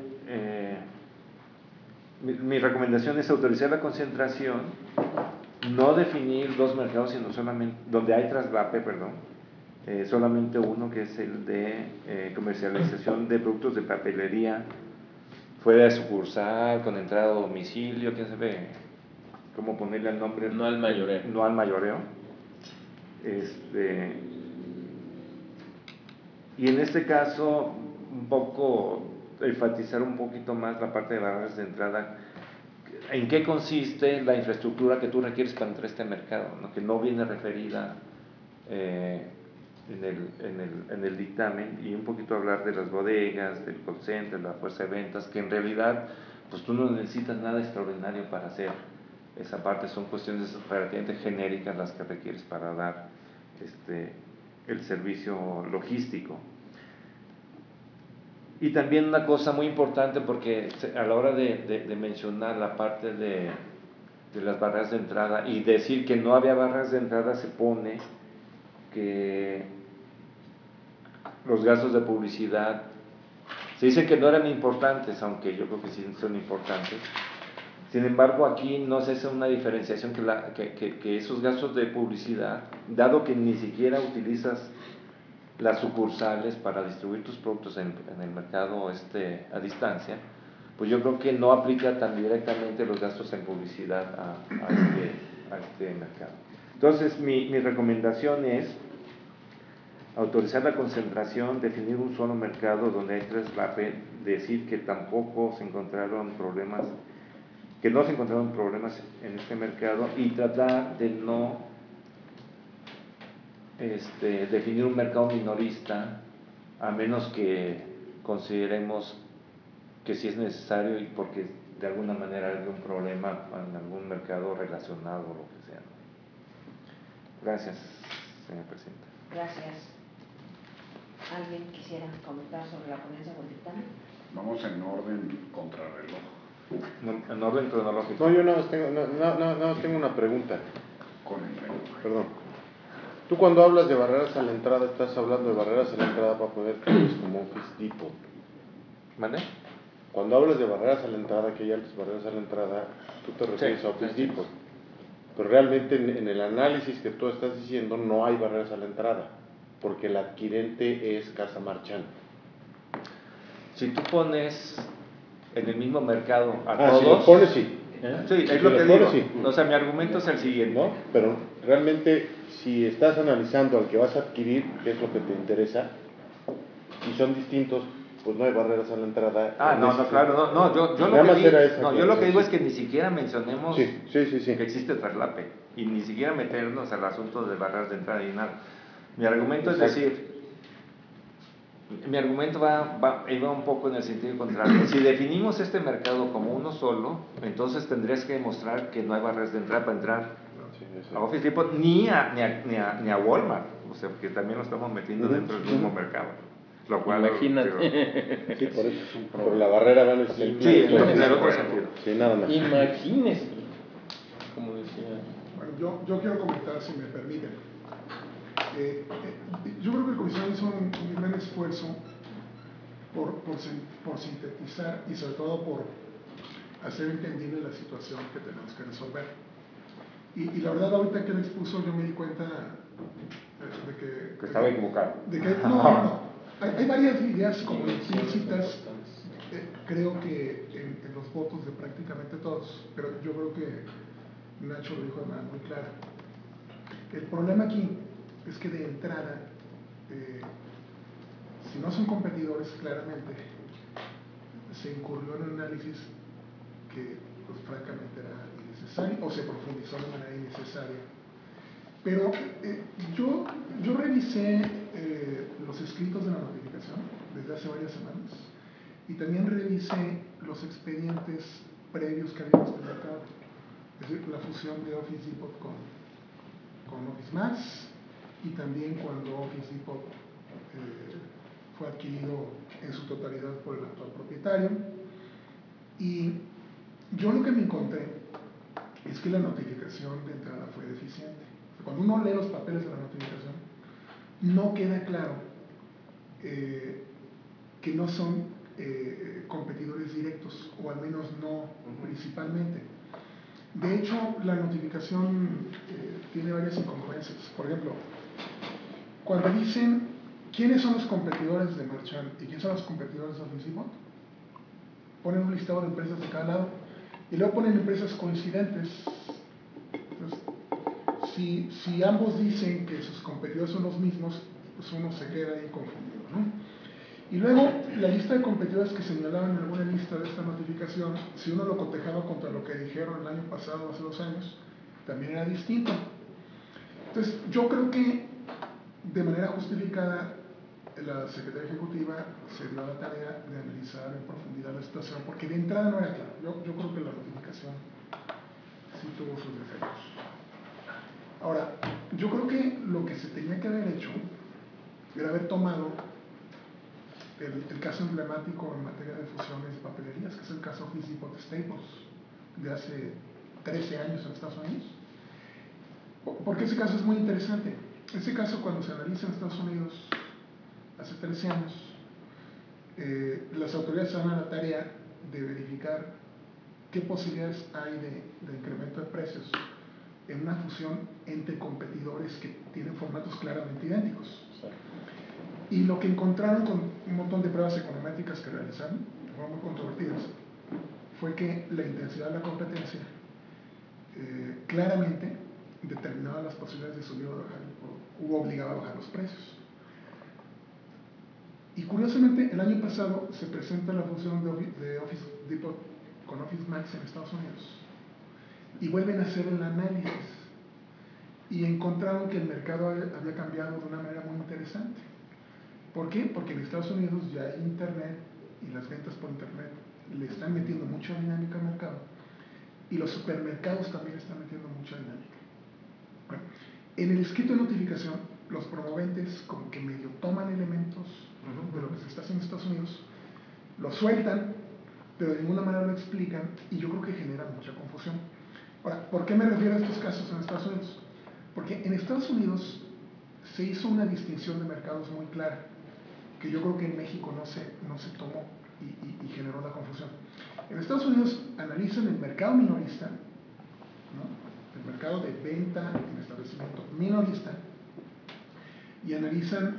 Speaker 3: mi recomendación es autorizar la concentración, no definir dos mercados, sino solamente, donde hay traslape, solamente uno, que es el de comercialización de productos de papelería fuera de sucursal, con entrada a domicilio, quién sabe cómo ponerle el nombre.
Speaker 4: No al mayoreo.
Speaker 3: No al mayoreo. Y en este caso, un poco enfatizar un poquito más la parte de barreras de entrada. ¿En qué consiste la infraestructura que tú requieres para entrar a este mercado, ¿no? Que no viene referida en el dictamen, y un poquito hablar de las bodegas, del call center, la fuerza de ventas, que en realidad pues tú no necesitas nada extraordinario para hacer esa parte, son cuestiones relativamente genéricas las que requieres para dar el servicio logístico. Y también una cosa muy importante, porque a la hora de mencionar la parte de las barreras de entrada y decir que no había barreras de entrada, se pone que los gastos de publicidad se dice que no eran importantes, aunque yo creo que sí son importantes. Sin embargo, aquí no se hace una diferenciación que esos gastos de publicidad, dado que ni siquiera utilizas las sucursales para distribuir tus productos en el mercado a distancia, pues yo creo que no aplica tan directamente los gastos en publicidad a este mercado. Entonces, mi recomendación es autorizar la concentración, definir un solo mercado donde hay traslape, decir que tampoco se encontraron problemas, que no se encontraron problemas en este mercado, y tratar de no definir un mercado minorista, a menos que consideremos que sí es necesario y porque de alguna manera hay algún problema en algún mercado relacionado o lo que sea. Gracias, señora presidenta.
Speaker 1: Gracias. ¿Alguien quisiera comentar sobre la ponencia o el dictamen?
Speaker 4: Vamos en orden contrarreloj.
Speaker 3: En orden cronológico.
Speaker 5: No, yo no tengo una pregunta.
Speaker 4: Con el reloj.
Speaker 5: Perdón. Tú cuando hablas de barreras a la entrada, estás hablando de barreras a la entrada para poner clientes como Office Depot.
Speaker 3: ¿Vale?
Speaker 5: Cuando hablas de barreras a la entrada, que hay altas barreras a la entrada, tú te refieres a Office Depot. Pero realmente en el análisis que tú estás diciendo no hay barreras a la entrada, porque el adquirente es Casa Marchand.
Speaker 3: Si tú pones en el mismo mercado a
Speaker 5: todos,
Speaker 3: todos,
Speaker 5: si lo pones, sí.
Speaker 3: Sí, es
Speaker 5: si
Speaker 3: lo que
Speaker 5: pones,
Speaker 3: digo.
Speaker 5: sí.
Speaker 3: O sea, mi argumento es el siguiente.
Speaker 5: ¿No? Pero realmente, si estás analizando al que vas a adquirir, que es lo que te interesa, y son distintos, pues no hay barreras a la entrada.
Speaker 3: Claro, yo lo que digo es que ni siquiera mencionemos
Speaker 5: sí.
Speaker 3: que existe traslape, y ni siquiera meternos al asunto de barreras de entrada y nada. Mi argumento es decir, mi argumento va un poco en el sentido contrario. Si definimos este mercado como uno solo, entonces tendrías que demostrar que no hay barreras de entrada para entrar a Office Depot ni a Walmart, o sea, porque también lo estamos metiendo dentro del mismo mercado. Lo cual,
Speaker 6: imagínate.
Speaker 5: Sí, por eso. Pero la barrera va en el sentido.
Speaker 3: Sí, en el otro sentido.
Speaker 5: Sí, nada más.
Speaker 6: Imagínese, como decía.
Speaker 7: Bueno, yo quiero comentar, si me permiten. Yo creo que el comisionado hizo un gran esfuerzo por sintetizar y sobre todo por hacer entendible la situación que tenemos que resolver. Y la verdad, ahorita que él expuso, yo me di cuenta de que
Speaker 3: estaba equivocado.
Speaker 7: No. Hay varias ideas como implícitas, creo que en los votos de prácticamente todos, pero yo creo que Nacho lo dijo de manera muy clara. El problema aquí es que de entrada, si no son competidores, claramente se incurrió en un análisis que pues, francamente era innecesario o se profundizó de manera innecesaria. Pero yo revisé los escritos de la notificación desde hace varias semanas y también revisé los expedientes previos que habíamos presentado, es decir, la fusión de Office Depot con Office Max y también cuando Office Depot fue adquirido en su totalidad por el actual propietario. Y yo lo que me encontré es que la notificación de entrada fue deficiente. Cuando uno lee los papeles de la notificación, no queda claro que no son competidores directos, o al menos no principalmente. De hecho, la notificación tiene varias incongruencias. Por ejemplo, cuando dicen quiénes son los competidores de Marchand y quiénes son los competidores de Office Depot, ponen un listado de empresas de cada lado y luego ponen empresas coincidentes. Entonces, si ambos dicen que sus competidores son los mismos, pues uno se queda ahí confundido, ¿no? Y luego, la lista de competidores que señalaban en alguna lista de esta notificación, si uno lo cotejaba contra lo que dijeron el año pasado, hace 2 años, también era distinto. Entonces, yo creo que de manera justificada, la Secretaría Ejecutiva se dio la tarea de analizar en profundidad la situación, porque de entrada no era claro. Yo creo que la notificación sí tuvo sus defectos. Ahora, yo creo que lo que se tenía que haber hecho era haber tomado el caso emblemático en materia de fusiones de papelerías, que es el caso Office Depot Staples, de hace 13 años en Estados Unidos. Porque ese caso es muy interesante. Ese caso, cuando se analiza en Estados Unidos hace 13 años, las autoridades se dan a la tarea de verificar qué posibilidades hay de incremento de precios en una fusión entre competidores que tienen formatos claramente idénticos. Y lo que encontraron con un montón de pruebas econométricas que realizaron, que fueron muy controvertidas, fue que la intensidad de la competencia claramente determinaba las posibilidades de subir o bajar, o obligaba a bajar los precios. Y curiosamente, el año pasado se presenta la fusión de Office Depot con Office Max en Estados Unidos y vuelven a hacer el análisis y encontraron que el mercado había cambiado de una manera muy interesante. ¿Por qué? Porque en Estados Unidos ya hay internet y las ventas por internet le están metiendo mucha dinámica al mercado y los supermercados también están metiendo mucha dinámica. Bueno, en el escrito de notificación, los promoventes como que medio toman elementos de lo que se está haciendo en Estados Unidos, lo sueltan, pero de ninguna manera lo explican y yo creo que genera mucha confusión. Ahora, ¿por qué me refiero a estos casos en Estados Unidos? Porque en Estados Unidos se hizo una distinción de mercados muy clara, que yo creo que en México no se tomó y generó la confusión. En Estados Unidos analizan el mercado minorista, ¿no? El mercado de venta en establecimiento minorista, y analizan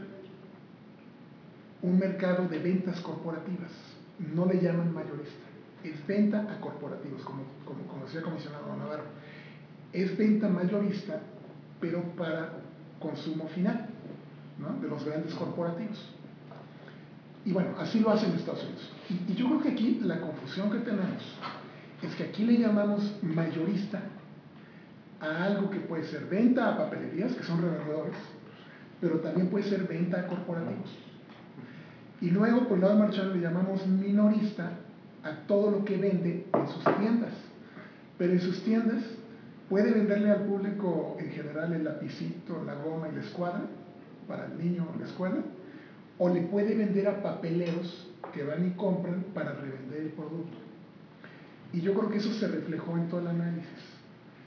Speaker 7: un mercado de ventas corporativas. No le llaman mayorista, es venta a corporativos, como decía el comisionado Navarro. Es venta mayorista, pero para consumo final, ¿no? De los grandes corporativos. Y bueno, así lo hacen en Estados Unidos. Y yo creo que aquí la confusión que tenemos es que aquí le llamamos mayorista a algo que puede ser venta a papelerías, que son revendedores, pero también puede ser venta a corporativos. Y luego, por el lado de Marchand, le llamamos minorista a todo lo que vende en sus tiendas. Pero en sus tiendas puede venderle al público en general el lapicito, la goma y la escuadra para el niño en la escuela, o le puede vender a papeleros que van y compran para revender el producto. Y yo creo que eso se reflejó en todo el análisis.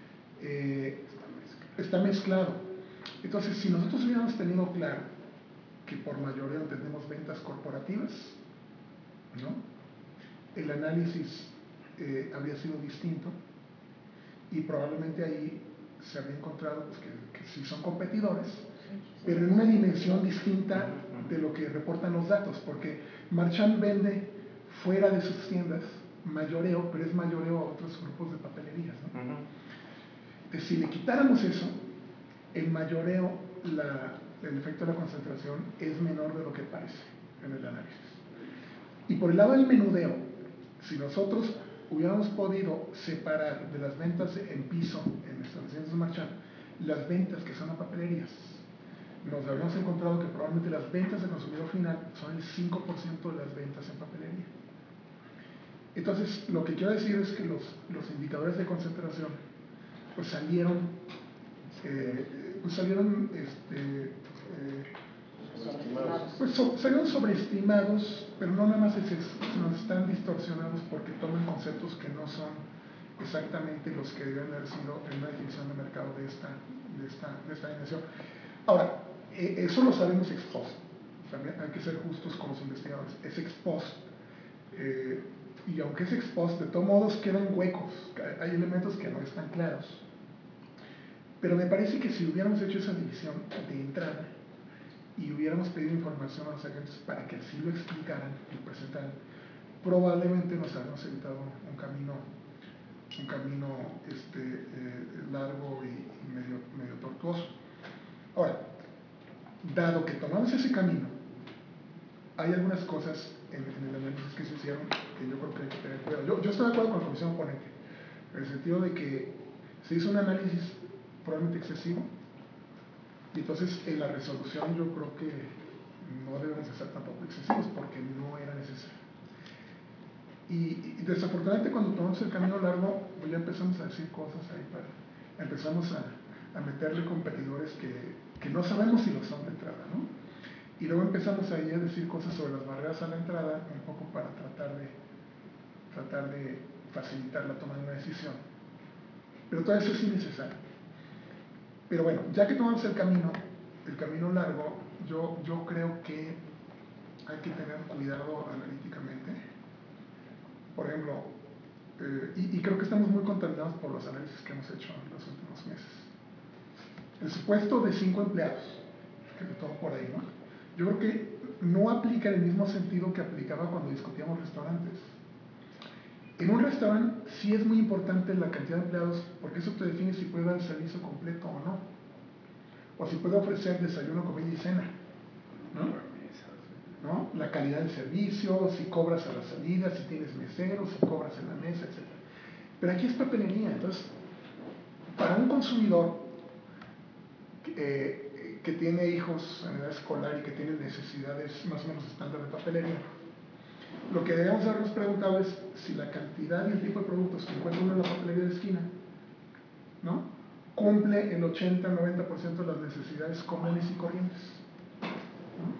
Speaker 7: Está mezclado. Entonces, si nosotros hubiéramos tenido claro que por mayoría entendemos ventas corporativas, ¿no? El análisis habría sido distinto y probablemente ahí se habría encontrado pues, que sí son competidores, pero en una dimensión distinta de lo que reportan los datos, porque Marchand vende fuera de sus tiendas mayoreo, pero es mayoreo a otros grupos de papelerías, ¿no? Entonces, si le quitáramos eso, el mayoreo, el efecto de la concentración es menor de lo que parece en el análisis. Y por el lado del menudeo, si nosotros hubiéramos podido separar de las ventas en piso en establecimientos de Marchand las ventas que son a papelerías, nos habríamos encontrado que probablemente las ventas de consumidor final son el 5% de las ventas en papelería. Entonces, lo que quiero decir es que los indicadores de concentración pues salieron salieron sobreestimados, pero no nada más es eso, sino están distorsionados porque toman conceptos que no son exactamente los que deben haber sido en una definición de mercado de esta dimensión. Ahora, eso lo sabemos ex post. También hay que ser justos con los investigadores. Es ex post. Y aunque es ex post, de todos modos quedan huecos. Hay elementos que no están claros. Pero me parece que si hubiéramos hecho esa división de entrada y hubiéramos pedido información a los agentes para que así lo explicaran y lo presentaran, probablemente nos habríamos evitado un camino largo y medio tortuoso. Ahora, dado que tomamos ese camino, hay algunas cosas en el análisis que se hicieron que yo creo que hay que tener cuidado. Yo estoy de acuerdo con la comisión oponente, en el sentido de que se hizo un análisis probablemente excesivo Entonces, en la resolución yo creo que no debemos de ser tampoco excesivos porque no era necesario. Y desafortunadamente cuando tomamos el camino largo, pues ya empezamos a decir cosas ahí empezamos a meterle competidores que no sabemos si lo son de entrada, ¿no? Y luego empezamos ahí a decir cosas sobre las barreras a la entrada, un poco para tratar de facilitar la toma de una decisión. Pero todo eso es innecesario. Pero bueno, ya que tomamos el camino largo, yo creo que hay que tener cuidado analíticamente. Por ejemplo, y creo que estamos muy contaminados por los análisis que hemos hecho en los últimos meses. El supuesto de 5 empleados, que lo tomo por ahí, ¿no? Yo creo que no aplica en el mismo sentido que aplicaba cuando discutíamos restaurantes. En un restaurante sí es muy importante la cantidad de empleados porque eso te define si puede dar el servicio completo o no. O si puede ofrecer desayuno, comida y cena, ¿no? La calidad del servicio, si cobras a la salida, si tienes meseros, si cobras en la mesa, etc. Pero aquí es papelería. Entonces, para un consumidor que tiene hijos en edad escolar y que tiene necesidades más o menos estándar de papelería, lo que debemos habernos preguntado es si la cantidad y el tipo de productos que encuentra uno en la papelería de esquina, ¿no?, cumple el 80-90% de las necesidades comunes y corrientes, ¿no?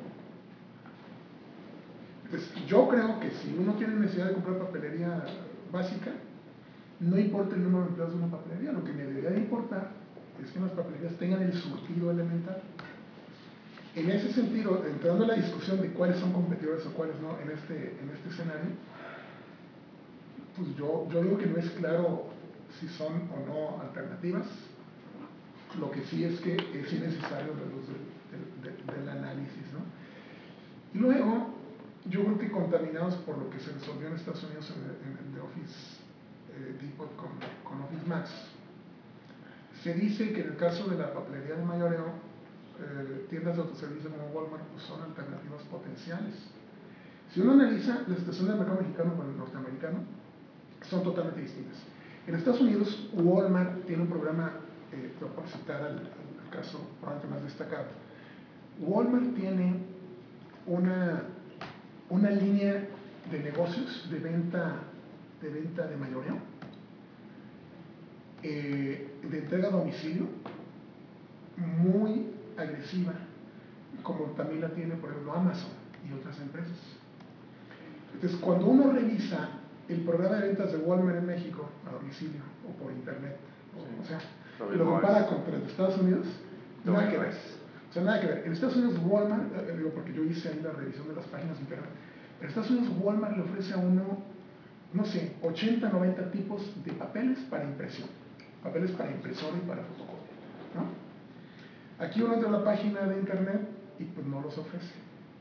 Speaker 7: Entonces, yo creo que si uno tiene necesidad de comprar papelería básica, no importa el número de empleados de una papelería, lo que me debería de importar es que las papelerías tengan el surtido elemental. En ese sentido, entrando en la discusión de cuáles son competidores o cuáles no en este escenario, pues yo digo que no es claro si son o no alternativas. Lo que sí es que es innecesario la luz del análisis, ¿no? Y luego, yo creo que contaminados por lo que se resolvió en Estados Unidos en el de Office Depot con Office Max, se dice que en el caso de la papelería de mayoreo, tiendas de autoservicio como Walmart pues son alternativas potenciales. Si uno analiza la situación del mercado mexicano con el norteamericano, son totalmente distintas. En Estados Unidos, Walmart tiene un programa, por citar al caso probablemente más destacado. Walmart tiene una línea de negocios de venta de mayoreo, de entrega a domicilio, muy agresiva, como también la tiene, por ejemplo, Amazon y otras empresas. Entonces, cuando uno revisa el programa de ventas de Walmart en México, a domicilio o por internet, o sea, lo compara contra el de Estados Unidos, nada que ver. O sea, nada que ver. En Estados Unidos, Walmart, digo porque yo hice ahí la revisión de las páginas de internet, en Estados Unidos, Walmart le ofrece a uno, no sé, 80-90 tipos de papeles para impresión, papeles para impresora y para fotocopia, ¿no? Aquí uno entra a la página de internet y pues no los ofrece,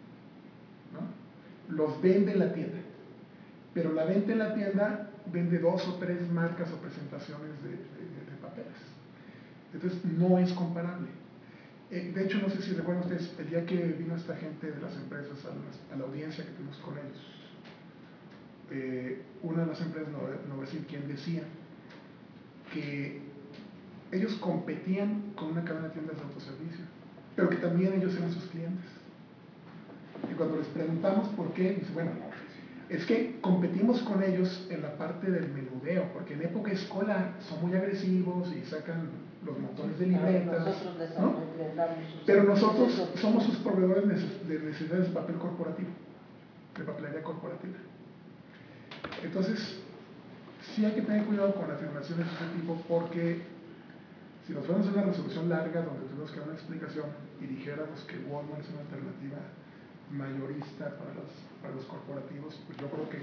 Speaker 7: ¿no? Los vende en la tienda, pero la venta en la tienda vende 2 o 3 marcas o presentaciones de papeles. Entonces no es comparable. De hecho, no sé si recuerdan ustedes, el día que vino esta gente de las empresas a la audiencia que tuvimos con ellos, una de las empresas, no voy a decir quién, decía que ellos competían con una cadena de tiendas de autoservicio, pero que también ellos eran sus clientes. Y cuando les preguntamos por qué, dice, bueno, es que competimos con ellos en la parte del menudeo, porque en época escolar son muy agresivos y sacan los montones de libretas, ¿no? Pero nosotros somos sus proveedores de necesidades de papel corporativo, de papelería corporativa. Entonces, sí hay que tener cuidado con afirmaciones de este tipo, porque si nos fuéramos a una resolución larga donde tuvimos que dar una explicación y dijéramos que Walmart es una alternativa mayorista para los corporativos, pues yo creo que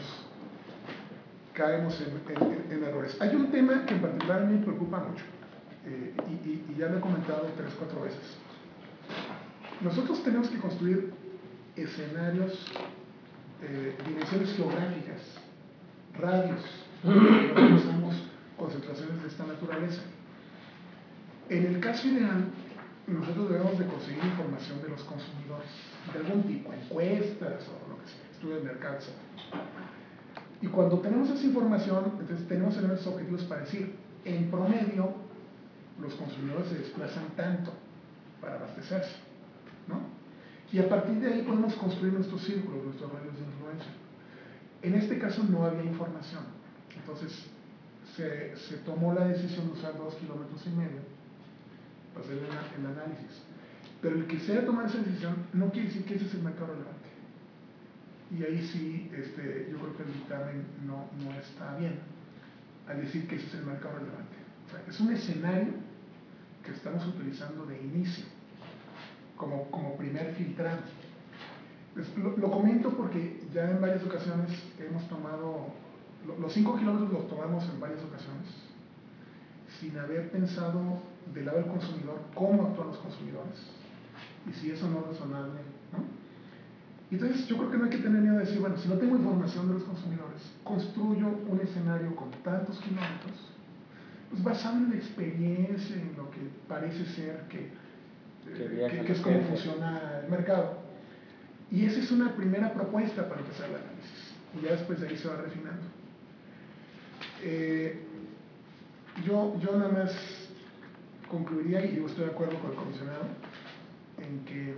Speaker 7: caemos en errores. Hay un tema que en particular a mí me preocupa mucho, y ya lo he comentado 3-4 veces. Nosotros tenemos que construir escenarios, dimensiones geográficas, radios, donde usamos concentraciones de esta naturaleza. En el caso ideal, nosotros debemos de conseguir información de los consumidores, de algún tipo, encuestas o lo que sea, estudios de mercado, etc. Y cuando tenemos esa información, entonces tenemos elementos objetivos para decir, en promedio, los consumidores se desplazan tanto para abastecerse, ¿no? Y a partir de ahí podemos construir nuestros círculos, nuestros radios de influencia. En este caso no había información, entonces se tomó la decisión de usar 2,5 kilómetros para hacer el análisis. Pero el que se haya tomado esa decisión no quiere decir que ese es el mercado relevante. Y ahí sí, yo creo que el dictamen no está bien al decir que ese es el mercado relevante. O sea, es un escenario que estamos utilizando de inicio, como primer filtrado. Pues lo comento porque ya en varias ocasiones hemos tomado, los 5 kilómetros los tomamos en varias ocasiones, sin haber pensado del lado del consumidor cómo actúan los consumidores y si eso no es razonable, ¿no? Entonces yo creo que no hay que tener miedo de decir, bueno, si no tengo información de los consumidores, construyo un escenario con tantos kilómetros, pues basado en la experiencia, en lo que parece ser que es como funciona el mercado. Y esa es una primera propuesta para empezar el análisis, y ya después de ahí se va refinando. Yo nada más concluiría, y yo estoy de acuerdo con el comisionado, en que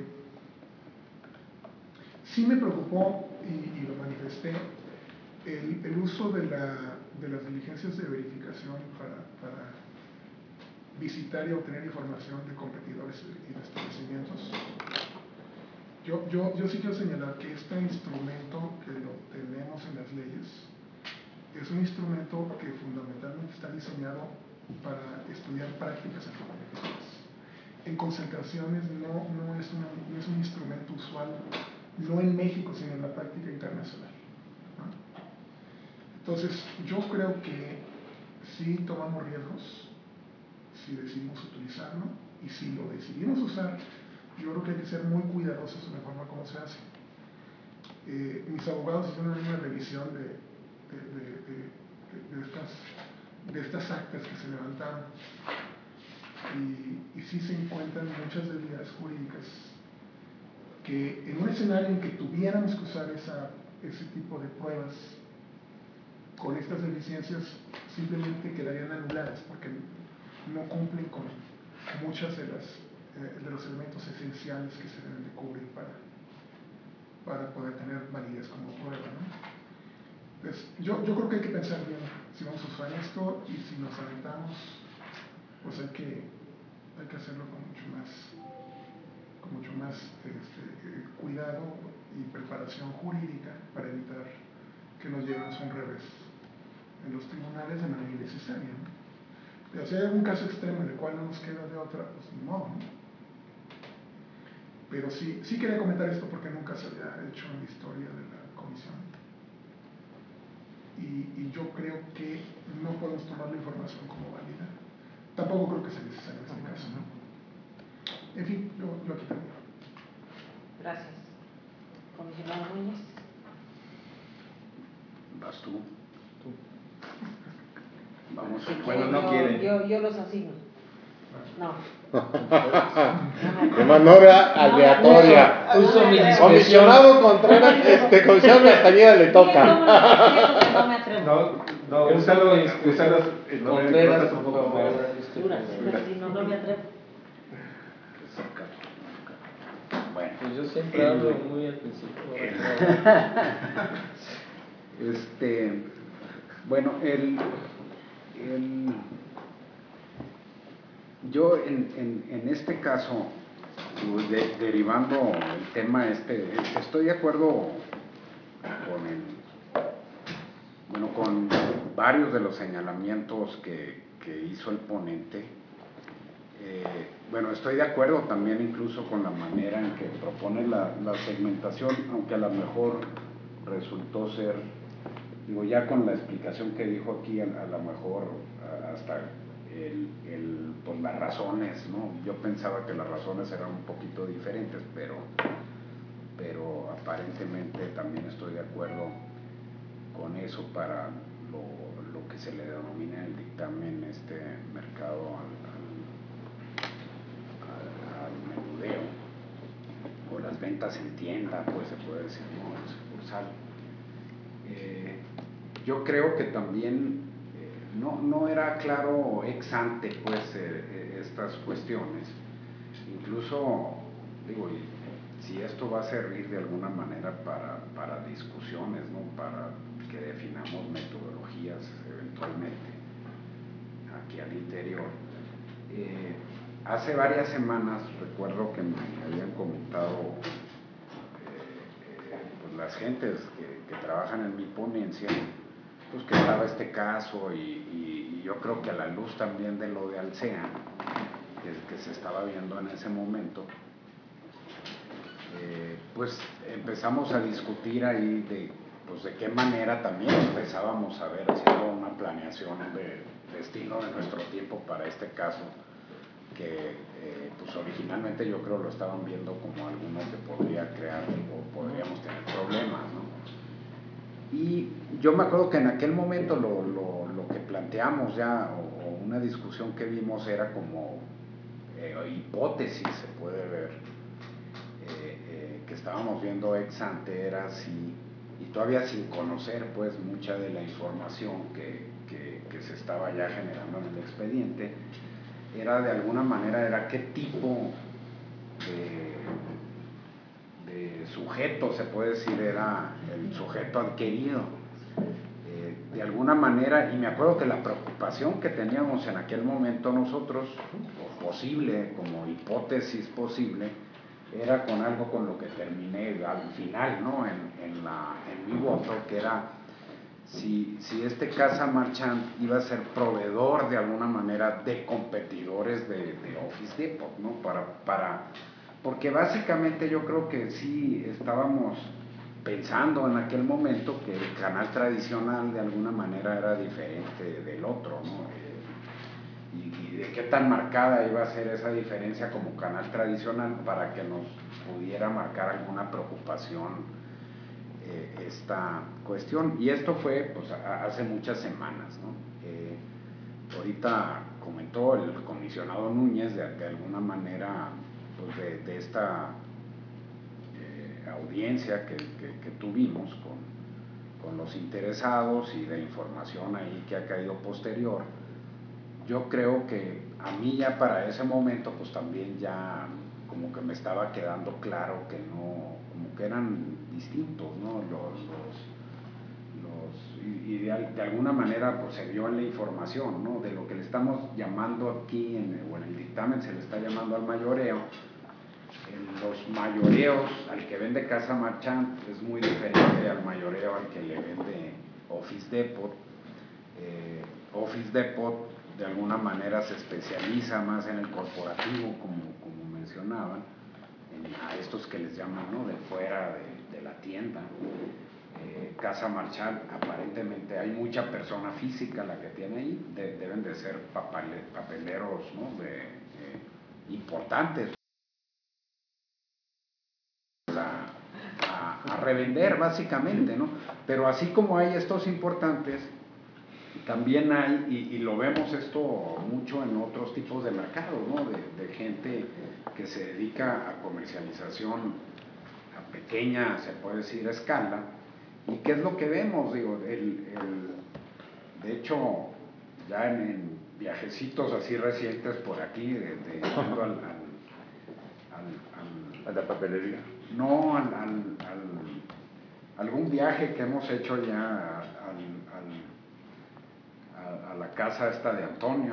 Speaker 7: sí me preocupó, y lo manifesté, el uso de las diligencias de verificación para visitar y obtener información de competidores y de establecimientos. Yo sí quiero señalar que este instrumento que lo tenemos en las leyes es un instrumento que fundamentalmente está diseñado para estudiar prácticas anticompetitivas. En concentraciones no es un instrumento usual, no en México, sino en la práctica internacional, ¿no? Entonces, yo creo que sí tomamos riesgos si decidimos utilizarlo, y si lo decidimos usar, yo creo que hay que ser muy cuidadosos en la forma como se hace. Mis abogados hicieron una revisión de estas actas que se levantaron, y sí se encuentran muchas debilidades jurídicas que en un escenario en que tuviéramos que usar ese tipo de pruebas con estas deficiencias simplemente quedarían anuladas porque no cumplen con muchas de los elementos esenciales que se deben de cubrir para poder tener validez como prueba, ¿no? Pues yo creo que hay que pensar bien si vamos a usar esto, y si nos aventamos, pues hay que hacerlo con mucho más cuidado y preparación jurídica para evitar que nos llevemos un revés en los tribunales de manera innecesaria, ¿no? Pero si hay algún caso extremo en el cual no nos queda de otra, pues ni modo, ¿no? Pero sí quería comentar esto porque nunca se había hecho en la historia de la comisión. Y yo creo que no podemos tomar la información como válida. Tampoco creo que sea necesario en este caso, ¿no? En fin, yo aquí termino.
Speaker 1: Gracias. Comisionado Núñez.
Speaker 4: ¿Vas tú? Vamos.
Speaker 1: Si
Speaker 3: Bueno,
Speaker 1: quieren,
Speaker 3: no quieren.
Speaker 1: Yo los asigno. No.
Speaker 5: De manera aleatoria.
Speaker 6: Uso mi discreción.
Speaker 5: Comisionado Contreras, comisionado Castañeda le toca.
Speaker 1: Siento que no me atrevo.
Speaker 3: No, úsalas en nombre de
Speaker 6: Contreras,
Speaker 3: cosas un
Speaker 6: por
Speaker 3: poco
Speaker 6: favor.
Speaker 3: más.
Speaker 1: Duras, sí, no me atrevo.
Speaker 4: Bueno,
Speaker 6: Pues yo siempre hablo muy al principio.
Speaker 4: bueno, yo en este caso, derivando el tema estoy de acuerdo con varios de los señalamientos que hizo el ponente. Bueno, estoy de acuerdo también incluso con la manera en que propone la segmentación, aunque a lo mejor resultó ser, digo, ya con la explicación que dijo aquí, a lo mejor hasta pues las razones, ¿no? Yo pensaba que las razones eran un poquito diferentes, pero aparentemente también estoy de acuerdo con eso para lo que se le denomina el dictamen mercado al menudeo, o las ventas en tienda, pues se puede decir, ¿no? El sucursal. Yo creo que también no era claro ex ante, pues, estas cuestiones. incluso, digo, si esto va a servir de alguna manera para discusiones, ¿no? Para que definamos metodologías eventualmente aquí al interior. Hace varias semanas recuerdo que me habían comentado pues las gentes que trabajan en mi ponencia, pues que estaba este caso y yo creo que a la luz también de lo de Alsea, que se estaba viendo en ese momento, pues empezamos a discutir ahí de qué manera también empezábamos a ver, haciendo una planeación de destino de nuestro tiempo para este caso, que pues originalmente yo creo lo estaban viendo como alguno que podría crear o podríamos tener problemas, ¿no? Y yo me acuerdo que en aquel momento lo que planteamos ya, o una discusión que vimos era como hipótesis, se puede ver, que estábamos viendo ex ante, era así, y todavía sin conocer pues mucha de la información que se estaba ya generando en el expediente, era de alguna manera, era qué tipo de sujeto, se puede decir, era el sujeto adquirido. De alguna manera, y me acuerdo que la preocupación que teníamos en aquel momento nosotros, o posible, como hipótesis posible, era con algo con lo que terminé al final, ¿no? en mi voto, que era si este Casa Marchand iba a ser proveedor de alguna manera de competidores de Office Depot, ¿no? Porque básicamente yo creo que sí estábamos pensando en aquel momento que el canal tradicional de alguna manera era diferente del otro, ¿no? Y de qué tan marcada iba a ser esa diferencia como canal tradicional para que nos pudiera marcar alguna preocupación esta cuestión. Y esto fue pues hace muchas semanas, ¿no? Ahorita comentó el comisionado Núñez de alguna manera pues de esta audiencia que tuvimos con los interesados y de información ahí que ha caído posterior. Yo creo que a mí ya para ese momento pues también ya como que me estaba quedando claro que no, como que eran distintos, ¿no? Y de alguna manera pues se vio en la información, ¿no? De lo que le estamos llamando aquí, o en el dictamen se le está llamando al mayoreo. Los mayoreos al que vende Casa Marchand es muy diferente al mayoreo al que le vende Office Depot. Office Depot de alguna manera se especializa más en el corporativo, como mencionaban, a estos que les llaman, ¿no? De fuera de la tienda. Casa Marchand, aparentemente hay mucha persona física la que tiene ahí, deben de ser papeleros, ¿no? Importantes a revender básicamente, ¿no? Pero así como hay estos importantes, también hay, y lo vemos esto mucho en otros tipos de mercados, ¿no? De gente que se dedica a comercialización a pequeña, se puede decir, escala. ¿Y qué es lo que vemos? Digo, de hecho, ya en viajecitos así recientes por aquí, yendo
Speaker 3: a la papelería.
Speaker 4: No, algún viaje que hemos hecho ya a la casa esta de Antonio.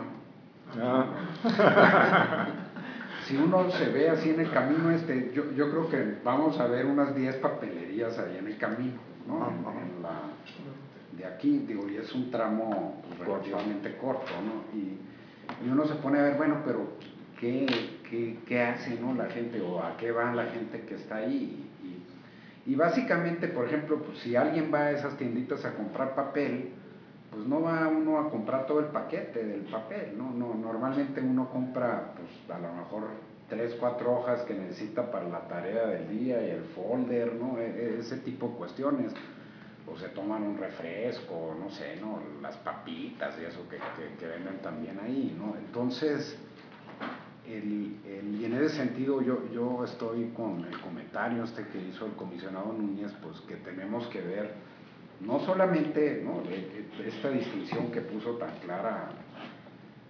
Speaker 4: Si uno se ve así en el camino yo creo que vamos a ver unas 10 papelerías ahí en el camino, ¿no? De aquí, digo, y es un tramo pues, relativamente corto, ¿no? Y uno se pone a ver, bueno, pero ¿qué hace, ¿no? La gente, o a qué va la gente que está ahí? Y básicamente, por ejemplo, pues, si alguien va a esas tienditas a comprar papel, pues no va uno a comprar todo el paquete del papel, ¿no? Normalmente uno compra, pues a lo mejor 3, 4 hojas que necesita para la tarea del día y el folder, ¿no? Ese tipo de cuestiones. O se toman un refresco, no sé, ¿no? Las papitas y eso que venden también ahí, ¿no? Entonces, y en ese sentido yo estoy con el comentario que hizo el comisionado Núñez, pues que tenemos que ver no solamente, ¿no? Esta distinción que puso tan clara el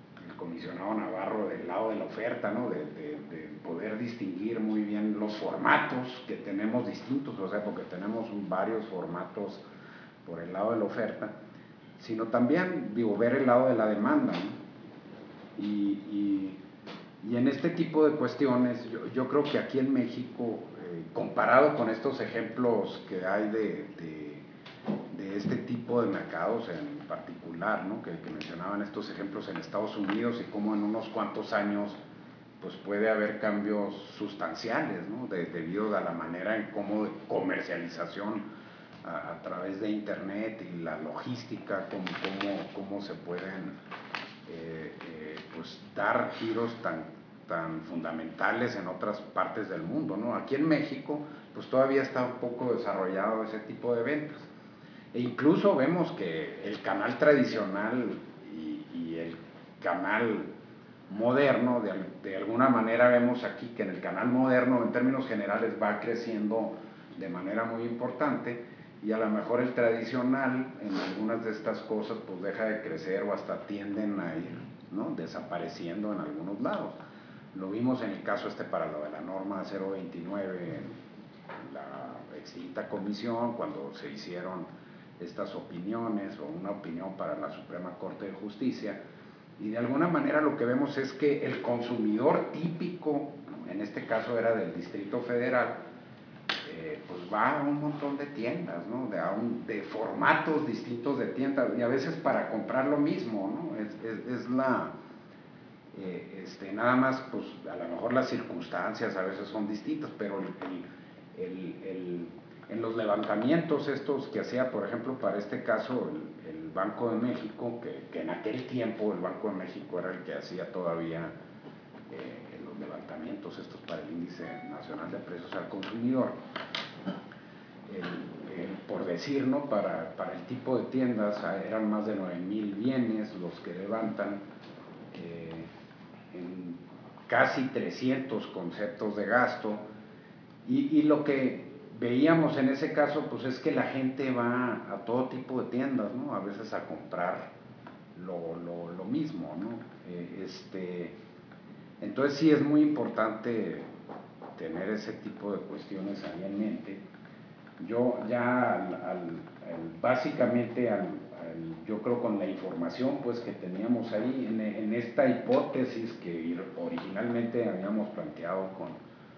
Speaker 4: comisionado Navarro del lado de la oferta, ¿no? De poder distinguir muy bien los formatos que tenemos distintos, o sea, porque tenemos varios formatos por el lado de la oferta, sino también, digo, ver el lado de la demanda, ¿no? Y en este tipo de cuestiones, yo creo que aquí en México, comparado con estos ejemplos que hay de este tipo de mercados en particular, ¿no? que mencionaban estos ejemplos en Estados Unidos y cómo en unos cuantos años pues puede haber cambios sustanciales, ¿no? Debido a la manera en cómo de comercialización a través de internet y la logística, cómo se pueden pues dar giros tan fundamentales en otras partes del mundo, ¿no? Aquí en México pues todavía está un poco desarrollado ese tipo de ventas. E incluso vemos que el canal tradicional y el canal moderno, de alguna manera vemos aquí que en el canal moderno en términos generales va creciendo de manera muy importante, y a lo mejor el tradicional en algunas de estas cosas pues deja de crecer o hasta tienden a ir, ¿no? Desapareciendo en algunos lados. Lo vimos en el caso para lo de la norma 029, la extinta comisión, cuando se hicieron estas opiniones o una opinión para la Suprema Corte de Justicia, y de alguna manera lo que vemos es que el consumidor típico, en este caso era del Distrito Federal, pues va a un montón de tiendas, ¿no? de formatos distintos de tiendas, y a veces para comprar lo mismo, ¿no? Es nada más, pues a lo mejor las circunstancias a veces son distintas, pero en los levantamientos estos que hacía, por ejemplo, para este caso el Banco de México, que en aquel tiempo el Banco de México era el que hacía todavía los levantamientos estos para el Índice Nacional de Precios al Consumidor, por decir, ¿no? Para el tipo de tiendas eran más de 9,000 bienes los que levantan, en casi 300 conceptos de gasto, y lo que veíamos en ese caso pues es que la gente va a todo tipo de tiendas, ¿no? A veces a comprar lo mismo, ¿no? Entonces sí es muy importante tener ese tipo de cuestiones ahí en mente. Yo ya básicamente yo creo con la información pues que teníamos ahí en esta hipótesis que originalmente habíamos planteado con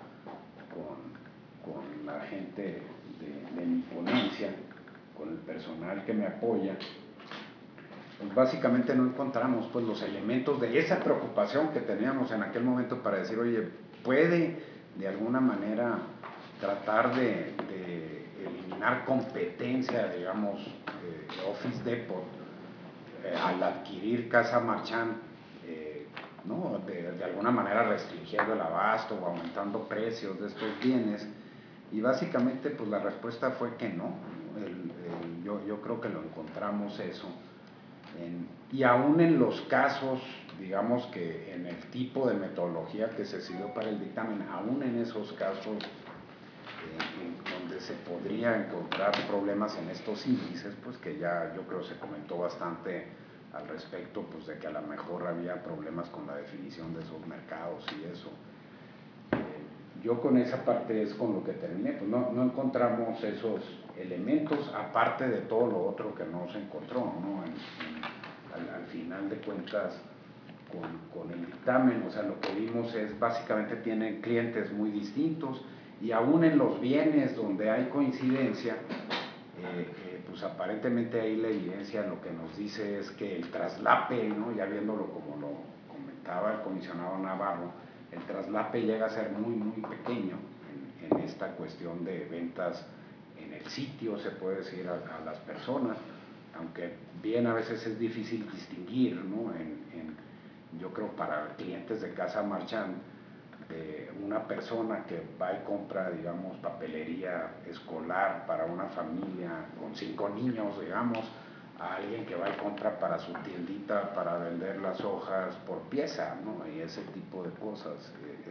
Speaker 4: la gente de mi ponencia, con el personal que me apoya, pues básicamente no encontramos pues los elementos de esa preocupación que teníamos en aquel momento para decir, oye, puede de alguna manera tratar de eliminar competencia, digamos, Office Depot al adquirir Casa Marchand, ¿no? de alguna manera restringiendo el abasto o aumentando precios de estos bienes. Y básicamente pues la respuesta fue que no. Yo creo que lo encontramos eso. Y aún en los casos, digamos que en el tipo de metodología que se siguió para el dictamen, aún en esos casos donde se podría encontrar problemas en estos índices, pues que ya yo creo se comentó bastante al respecto, pues de que a lo mejor había problemas con la definición de esos mercados y eso. Yo con esa parte es con lo que terminé, pues no encontramos esos elementos, aparte de todo lo otro que no se encontró, ¿no? Al final de cuentas, con el dictamen, o sea, lo que vimos es básicamente tienen clientes muy distintos, y aún en los bienes donde hay coincidencia, pues aparentemente ahí la evidencia lo que nos dice es que el traslape, ¿no? Ya viéndolo como lo comentaba el comisionado Navarro, el traslape llega a ser muy pequeño en esta cuestión de ventas en el sitio, se puede decir, a las personas, aunque bien a veces es difícil distinguir, ¿no? Yo creo para clientes de Casa Marchand, de una persona que va y compra, digamos, papelería escolar para una familia con 5 niños, digamos, a alguien que va y compra para su tiendita para vender las hojas por pieza, ¿no? Y ese tipo de cosas.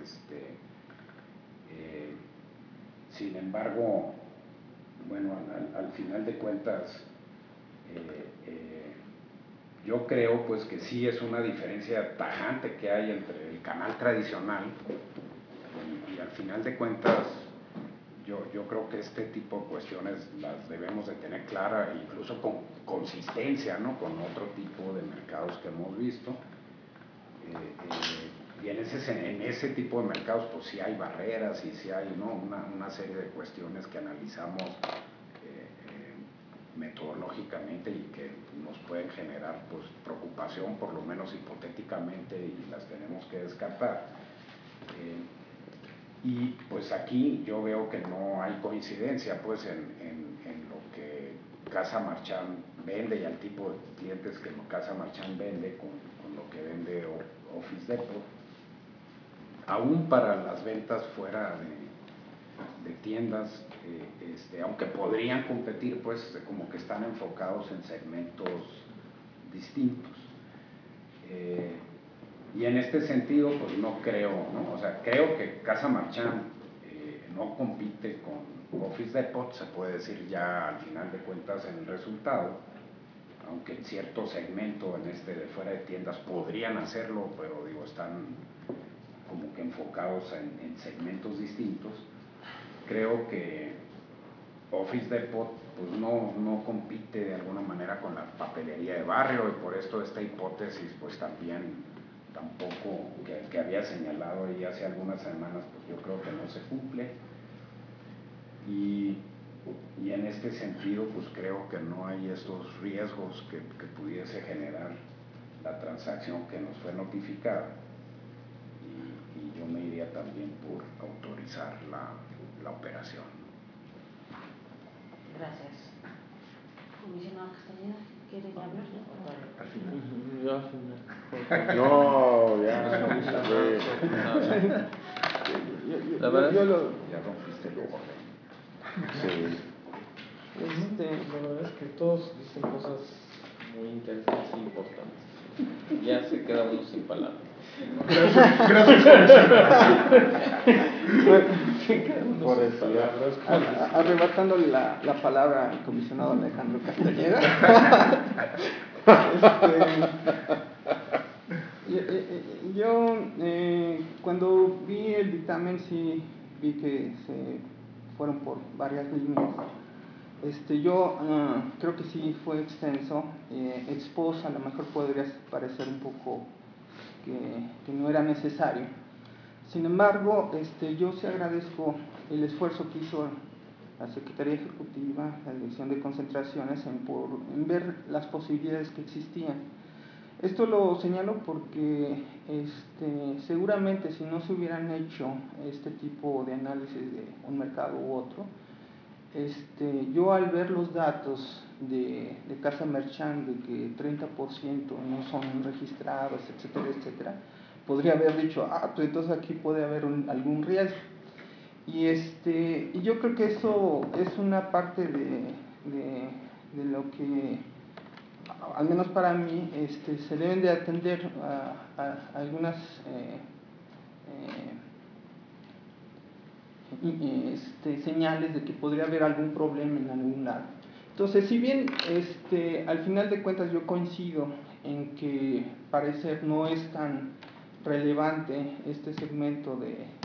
Speaker 4: Sin embargo, bueno, al final de cuentas, yo creo pues que sí es una diferencia tajante que hay entre el canal tradicional y al final de cuentas yo creo que este tipo de cuestiones las debemos de tener clara, incluso con consistencia, ¿no? Con otro tipo de mercados que hemos visto. Y en ese tipo de mercados pues sí hay barreras y sí hay, ¿no? una serie de cuestiones que analizamos metodológicamente y que nos pueden generar pues preocupación, por lo menos hipotéticamente, y las tenemos que descartar. Y pues aquí yo veo que no hay coincidencia pues en lo que Casa Marchand vende y al tipo de clientes que Casa Marchand vende con lo que vende Office Depot, aún para las ventas fuera de tiendas, aunque podrían competir, pues como que están enfocados en segmentos distintos. Y en este sentido, pues no creo, ¿no? O sea, creo que Casa Marchand no compite con Office Depot, se puede decir ya al final de cuentas en el resultado, aunque en cierto segmento de fuera de tiendas podrían hacerlo, pero digo, están como que enfocados en segmentos distintos. Creo que Office Depot pues no compite de alguna manera con la papelería de barrio, y por esto esta hipótesis pues tampoco que había señalado ahí hace algunas semanas, pues yo creo que no se cumple. Y en este sentido pues creo que no hay estos riesgos que pudiese generar la transacción que nos fue notificada, y yo me iría también por autorizar la operación.
Speaker 1: Gracias. Comisionado Castañeda, ¿quiere hablar?
Speaker 3: Al final.
Speaker 6: Yo al final.
Speaker 5: No, ya.
Speaker 6: La verdad es
Speaker 4: Ya rompiste el orden.
Speaker 5: Sí.
Speaker 6: la verdad es que todos dicen cosas muy interesantes e importantes. Ya se queda uno sin palabras.
Speaker 7: Gracias, comisionado.
Speaker 6: Se queda uno
Speaker 5: Por
Speaker 6: sin
Speaker 5: eso,
Speaker 6: palabras.
Speaker 8: Arrebatando la palabra al comisionado Alejandro Castañeda. Yo cuando vi el dictamen sí vi que se fueron por varias líneas. Yo creo que sí fue extenso, expos a lo mejor podría parecer un poco que no era necesario. Sin embargo, yo sí agradezco el esfuerzo que hizo la Secretaría Ejecutiva, la Dirección de Concentraciones, en ver las posibilidades que existían. Esto lo señalo porque seguramente si no se hubieran hecho este tipo de análisis de un mercado u otro, yo al ver los datos de Casa Marchand de que 30% no son registrados, etcétera, etcétera, podría haber dicho, pues entonces aquí puede haber algún riesgo. Y yo creo que eso es una parte de lo que, al menos para mí, se deben de atender a algunas señales de que podría haber algún problema en algún lado. Entonces, si bien al final de cuentas yo coincido en que parecer no es tan relevante este segmento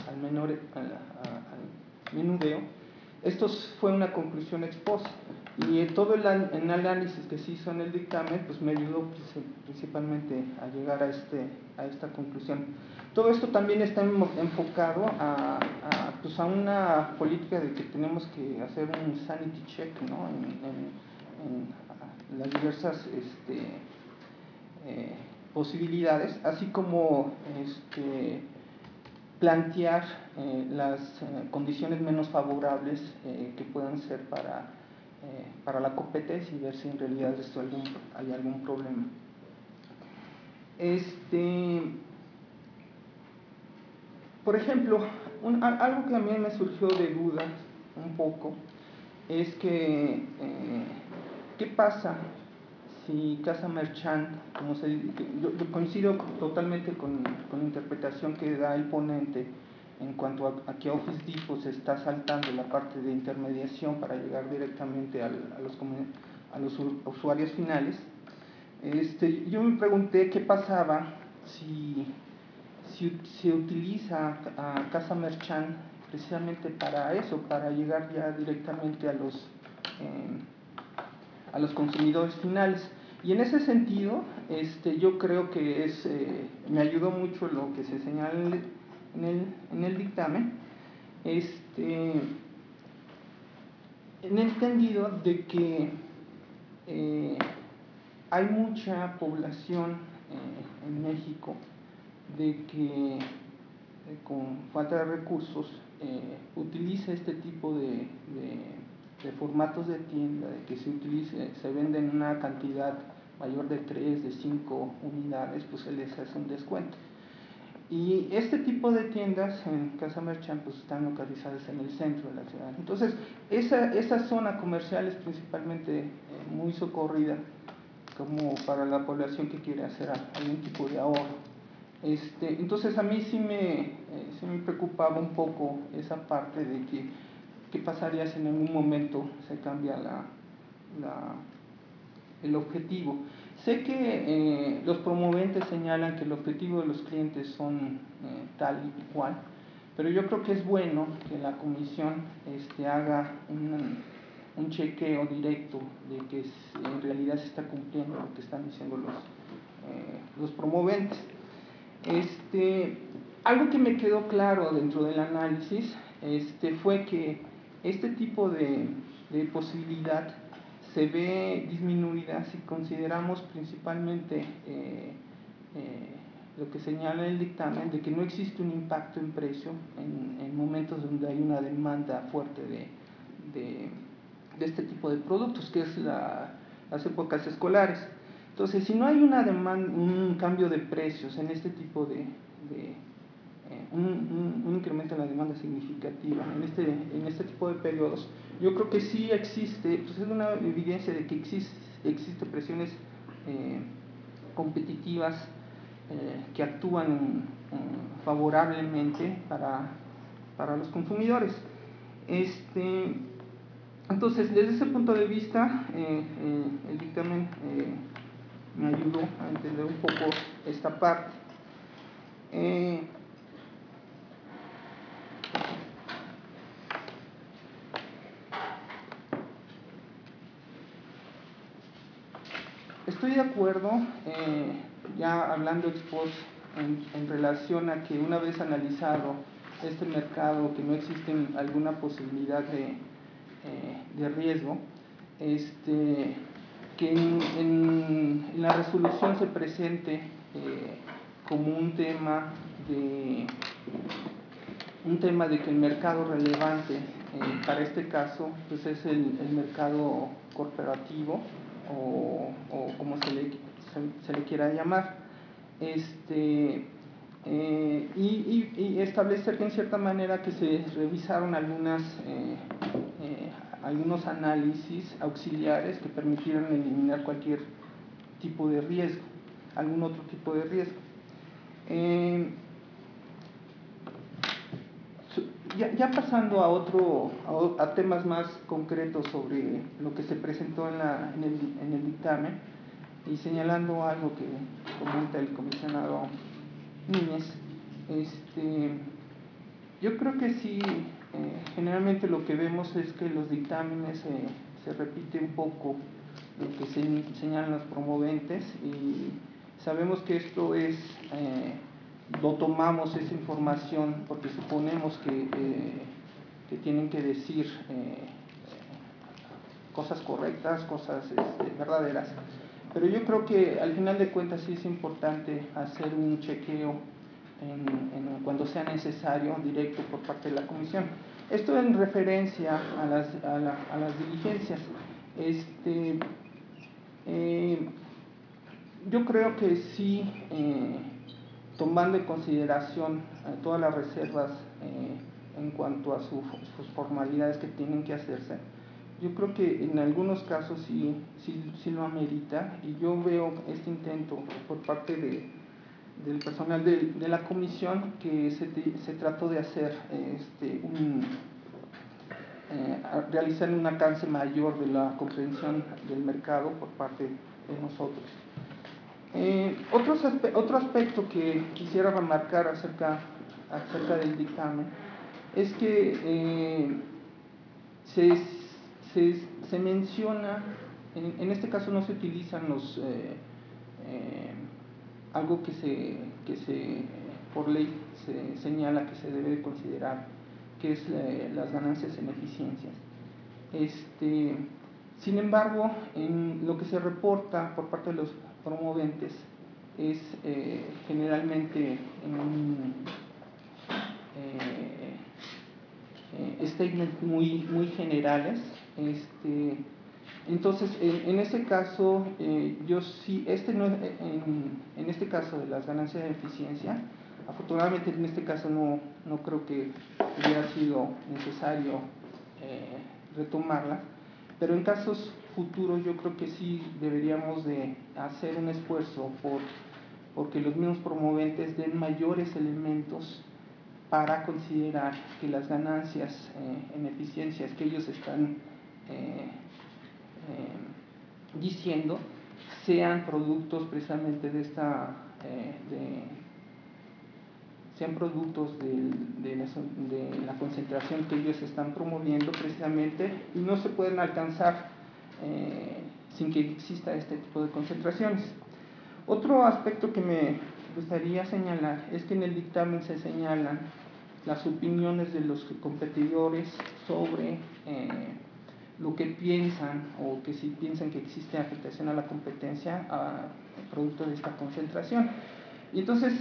Speaker 8: al menudeo, esto fue una conclusión ex post, y todo el análisis que se hizo en el dictamen pues me ayudó principalmente a llegar a esta conclusión. Todo esto también está enfocado a una política de que tenemos que hacer un sanity check, ¿no? en las diversas posibilidades, así como plantear las condiciones menos favorables que puedan ser para la competencia y ver si en realidad esto hay algún problema. Por ejemplo, algo que a mí me surgió de duda un poco es que ¿qué pasa si Casa Marchand, yo coincido totalmente con la interpretación que da el ponente en cuanto a que Office Depot se está saltando la parte de intermediación para llegar directamente a los usuarios finales, Yo me pregunté qué pasaba si se utiliza a Casa Merchant precisamente para eso, para llegar ya directamente a los consumidores finales. Y en ese sentido, yo creo que me ayudó mucho lo que se señala en el dictamen, en el entendido de que hay mucha población en México de que con falta de recursos utiliza este tipo de formatos de tienda, de que se venden una cantidad mayor de 3, de 5 unidades, pues se les hace un descuento. Y este tipo de tiendas en Casa Merchant pues están localizadas en el centro de la ciudad. Entonces, esa zona comercial es principalmente muy socorrida como para la población que quiere hacer algún tipo de ahorro. Entonces a mí sí me preocupaba un poco esa parte de que qué pasaría si en algún momento se cambia el objetivo. Sé que los promoventes señalan que el objetivo de los clientes son tal y cual, pero yo creo que es bueno que la comisión haga un chequeo directo de que en realidad se está cumpliendo lo que están diciendo los promoventes. Algo que me quedó claro dentro del análisis fue que este tipo de posibilidad se ve disminuida si consideramos principalmente lo que señala el dictamen de que no existe un impacto en precio en momentos donde hay una demanda fuerte de este tipo de productos, que es las épocas escolares. Entonces, si no hay un cambio de precios en este tipo un incremento en la demanda significativa en este tipo de periodos, yo creo que sí existe, pues es una evidencia de que existe presiones competitivas que actúan favorablemente para los consumidores. Entonces, desde ese punto de vista, el dictamen me ayudó a entender un poco esta parte. Estoy de acuerdo, ya hablando ex post, en relación a que una vez analizado este mercado, que no existe alguna posibilidad de riesgo, que en la resolución se presente como un tema de que el mercado relevante para este caso pues es el mercado corporativo o como se le quiera llamar, y establecer que en cierta manera que se revisaron algunos análisis auxiliares que permitieran eliminar cualquier tipo de riesgo, algún otro tipo de riesgo. Ya pasando a temas más concretos sobre lo que se presentó en el dictamen y señalando algo que comenta el comisionado Núñez, yo creo que sí, generalmente lo que vemos es que los dictámenes se repite un poco lo que señalan los promoventes y sabemos que esto lo tomamos esa información porque suponemos que tienen que decir cosas correctas, cosas verdaderas, pero yo creo que al final de cuentas sí es importante hacer un chequeo cuando sea necesario, directo por parte de la comisión. Esto en referencia a las diligencias. Yo creo que sí, tomando en consideración todas las reservas en cuanto a sus formalidades que tienen que hacerse, yo creo que en algunos casos sí lo amerita, y yo veo este intento por parte del personal de la comisión que se trató de hacer realizar un alcance mayor de la comprensión del mercado por parte de nosotros. Otro aspecto que quisiera remarcar acerca del dictamen es que se menciona, en este caso no se utilizan algo que por ley se señala que se debe de considerar, que es las ganancias en eficiencias. Sin embargo, en lo que se reporta por parte de los promoventes es generalmente en un statement muy generales. Entonces, en ese caso, yo sí, en este caso de las ganancias de eficiencia, afortunadamente en este caso no creo que hubiera sido necesario retomarlas, pero en casos futuros yo creo que sí deberíamos de hacer un esfuerzo porque los mismos promoventes den mayores elementos para considerar que las ganancias en eficiencias que ellos están diciendo sean productos precisamente de sean productos de la concentración que ellos están promoviendo precisamente, y no se pueden alcanzar sin que exista este tipo de concentraciones. Otro aspecto que me gustaría señalar es que en el dictamen se señalan las opiniones de los competidores sobre lo que piensan, o que si piensan que existe afectación a la competencia producto de esta concentración. Y entonces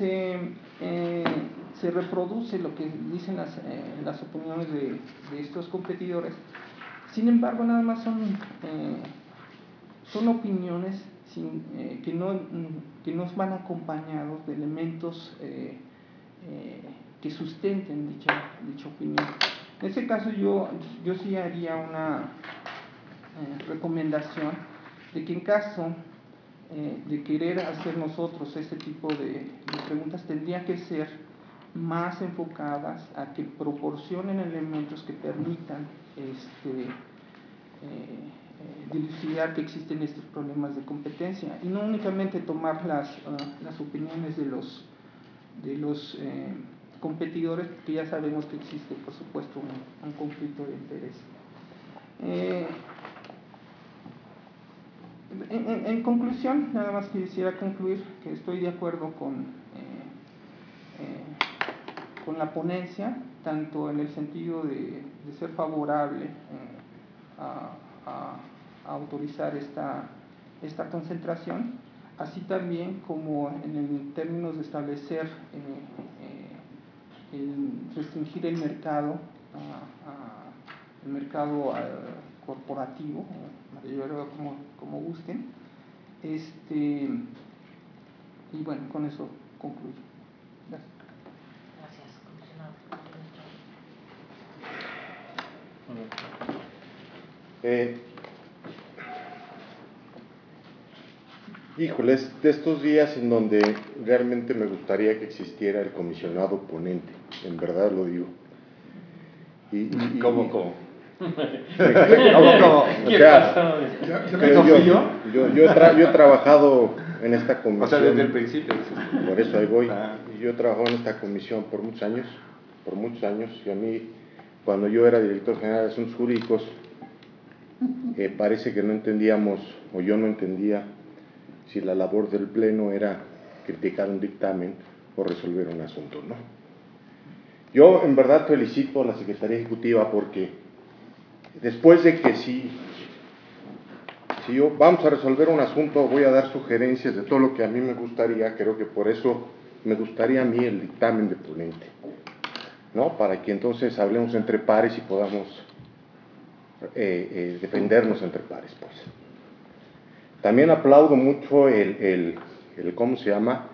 Speaker 8: se reproduce lo que dicen las opiniones de estos competidores. Sin embargo, nada más son opiniones que no van acompañados de elementos que sustenten dicha opinión. En este caso yo sí haría una recomendación de que en caso de querer hacer nosotros este tipo de preguntas, tendría que ser más enfocadas a que proporcionen elementos que permitan dilucidar que existen estos problemas de competencia, y no únicamente tomar las opiniones de los competidores, porque ya sabemos que existe, por supuesto, un conflicto de interés. En conclusión, nada más quisiera concluir que estoy de acuerdo con la ponencia, tanto en el sentido de ser favorable a autorizar esta concentración, así también como en términos de establecer restringir el mercado corporativo, como gusten. Y bueno, con eso concluyo. Gracias.
Speaker 1: Gracias, comisionado.
Speaker 5: Híjoles, de estos días en donde realmente me gustaría que existiera el comisionado ponente, en verdad lo digo.
Speaker 3: ¿Cómo?
Speaker 5: ¿Cómo?
Speaker 6: ¿Qué pasó?
Speaker 5: Yo he trabajado en esta comisión.
Speaker 3: O sea, desde el principio.
Speaker 5: Por eso ahí voy. Yo he trabajado en esta comisión por muchos años, y a mí, cuando yo era director general de Asuntos Jurídicos, parece que no entendíamos, o yo no entendía, si la labor del Pleno era criticar un dictamen o resolver un asunto, ¿no? Yo en verdad felicito a la Secretaría Ejecutiva porque después de que si vamos a resolver un asunto, voy a dar sugerencias de todo lo que a mí me gustaría, creo que por eso me gustaría a mí el dictamen de ponente, ¿no? Para que entonces hablemos entre pares y podamos defendernos entre pares, pues. También aplaudo mucho ¿cómo se llama?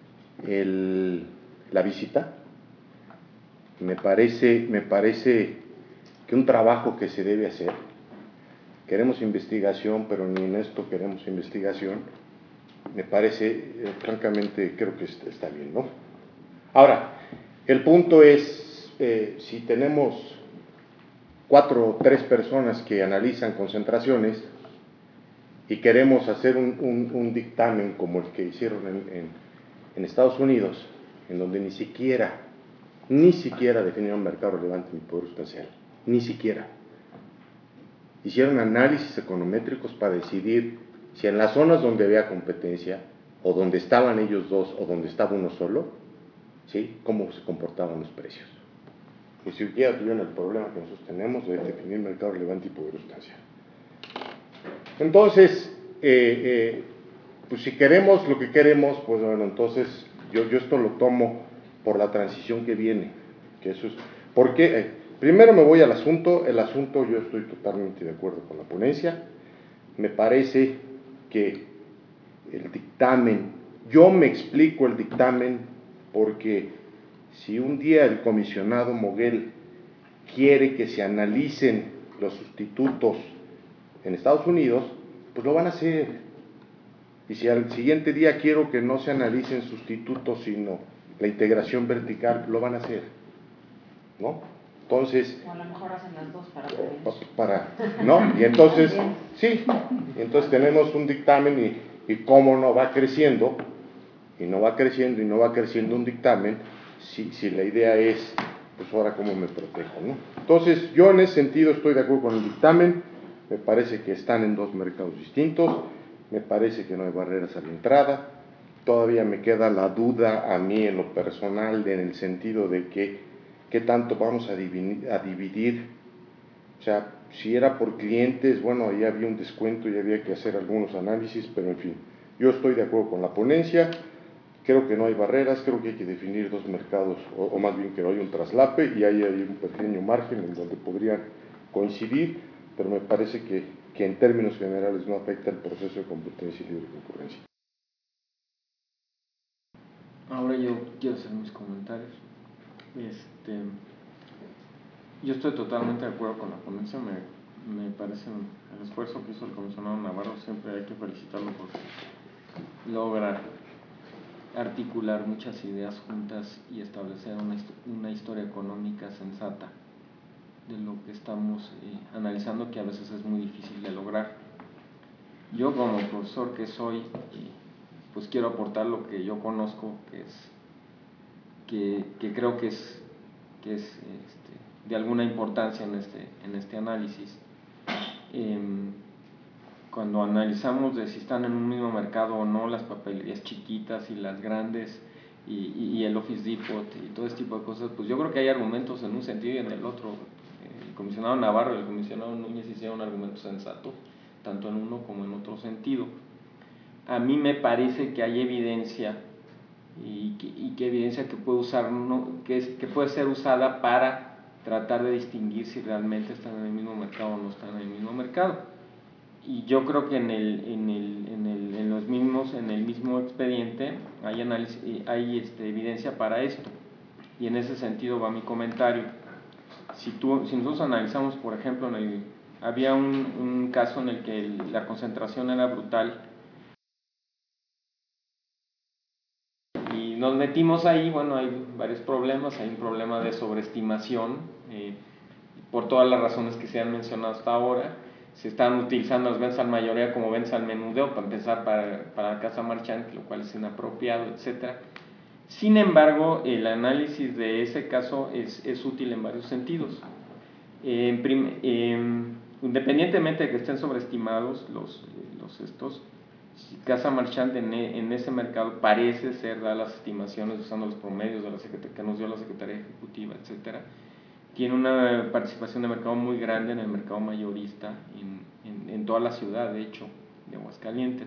Speaker 5: La visita. Me parece que un trabajo que se debe hacer. Queremos investigación, pero ni en esto queremos investigación. Me parece, francamente, creo que está bien, ¿no? Ahora, el punto es, si tenemos 4 o 3 personas que analizan concentraciones, y queremos hacer un dictamen como el que hicieron en Estados Unidos, en donde ni siquiera definieron mercado relevante ni poder sustancial, ni siquiera. Hicieron análisis econométricos para decidir si en las zonas donde había competencia, o donde estaban ellos dos, o donde estaba uno solo, ¿sí?, cómo se comportaban los precios. Ni siquiera tuvieron el problema que nosotros tenemos de definir mercado relevante y poder sustancial. Entonces, pues si queremos lo que queremos, pues bueno, entonces yo esto lo tomo por la transición que viene, que eso es, porque primero me voy al asunto. El asunto, yo estoy totalmente de acuerdo con la ponencia. Me parece que el dictamen, yo me explico el dictamen porque si un día el comisionado Moguel quiere que se analicen los sustitutos en Estados Unidos, pues lo van a hacer. Y si al siguiente día quiero que no se analicen sustitutos, sino la integración vertical, lo van a hacer, ¿no? Entonces,
Speaker 1: o a lo mejor hacen las dos para
Speaker 5: ¿no? Y entonces, sí, entonces tenemos un dictamen y cómo no va creciendo, y no va creciendo, y no va creciendo un dictamen, si la idea es, pues ahora cómo me protejo, ¿no? Entonces, yo en ese sentido estoy de acuerdo con el dictamen. Me parece que están en dos mercados distintos, me parece que no hay barreras a la entrada. Todavía me queda la duda a mí en lo personal, en el sentido de que qué tanto vamos a dividir. O sea, si era por clientes, bueno, ahí había un descuento y había que hacer algunos análisis, pero en fin, yo estoy de acuerdo con la ponencia. Creo que no hay barreras, creo que hay que definir dos mercados, o más bien que no hay un traslape, y hay un pequeño margen en donde podrían coincidir, pero me parece que en términos generales no afecta el proceso de competencia y libre concurrencia.
Speaker 6: Ahora yo quiero hacer mis comentarios. Yo estoy totalmente de acuerdo con la ponencia. Me parece el esfuerzo que hizo el comisionado Navarro, siempre hay que felicitarlo porque logra articular muchas ideas juntas y establecer una historia económica sensata de lo que estamos analizando, que a veces es muy difícil de lograr. Yo, como profesor que soy, pues quiero aportar lo que yo conozco, que creo que es de alguna importancia en este análisis. Cuando analizamos de si están en un mismo mercado o no, las papelerías chiquitas y las grandes, y el Office Depot y todo este tipo de cosas, pues yo creo que hay argumentos en un sentido y en el otro. El comisionado Navarro y el comisionado Núñez hicieron argumentos sensatos, tanto en uno como en otro sentido. A mí me parece que hay evidencia, y que evidencia que puede usar, que puede ser usada para tratar de distinguir si realmente están en el mismo mercado o no están en el mismo mercado. Y yo creo que en el mismo expediente hay evidencia para esto, y en ese sentido va mi comentario. Si nosotros analizamos, por ejemplo, había un caso en el que la concentración era brutal, y nos metimos ahí. Bueno, hay varios problemas. Hay un problema de sobreestimación, por todas las razones que se han mencionado hasta ahora. Se están utilizando las ventas al mayoreo como ventas al menudeo, para empezar, para casa marchante, lo cual es inapropiado, etc. Sin embargo, el análisis de ese caso es útil en varios sentidos. Independientemente de que estén sobreestimados casa marchante en ese mercado parece ser, dadas las estimaciones usando los promedios que nos dio la Secretaría Ejecutiva, etc., tiene una participación de mercado muy grande en el mercado mayorista en toda la ciudad, de hecho, de Aguascalientes.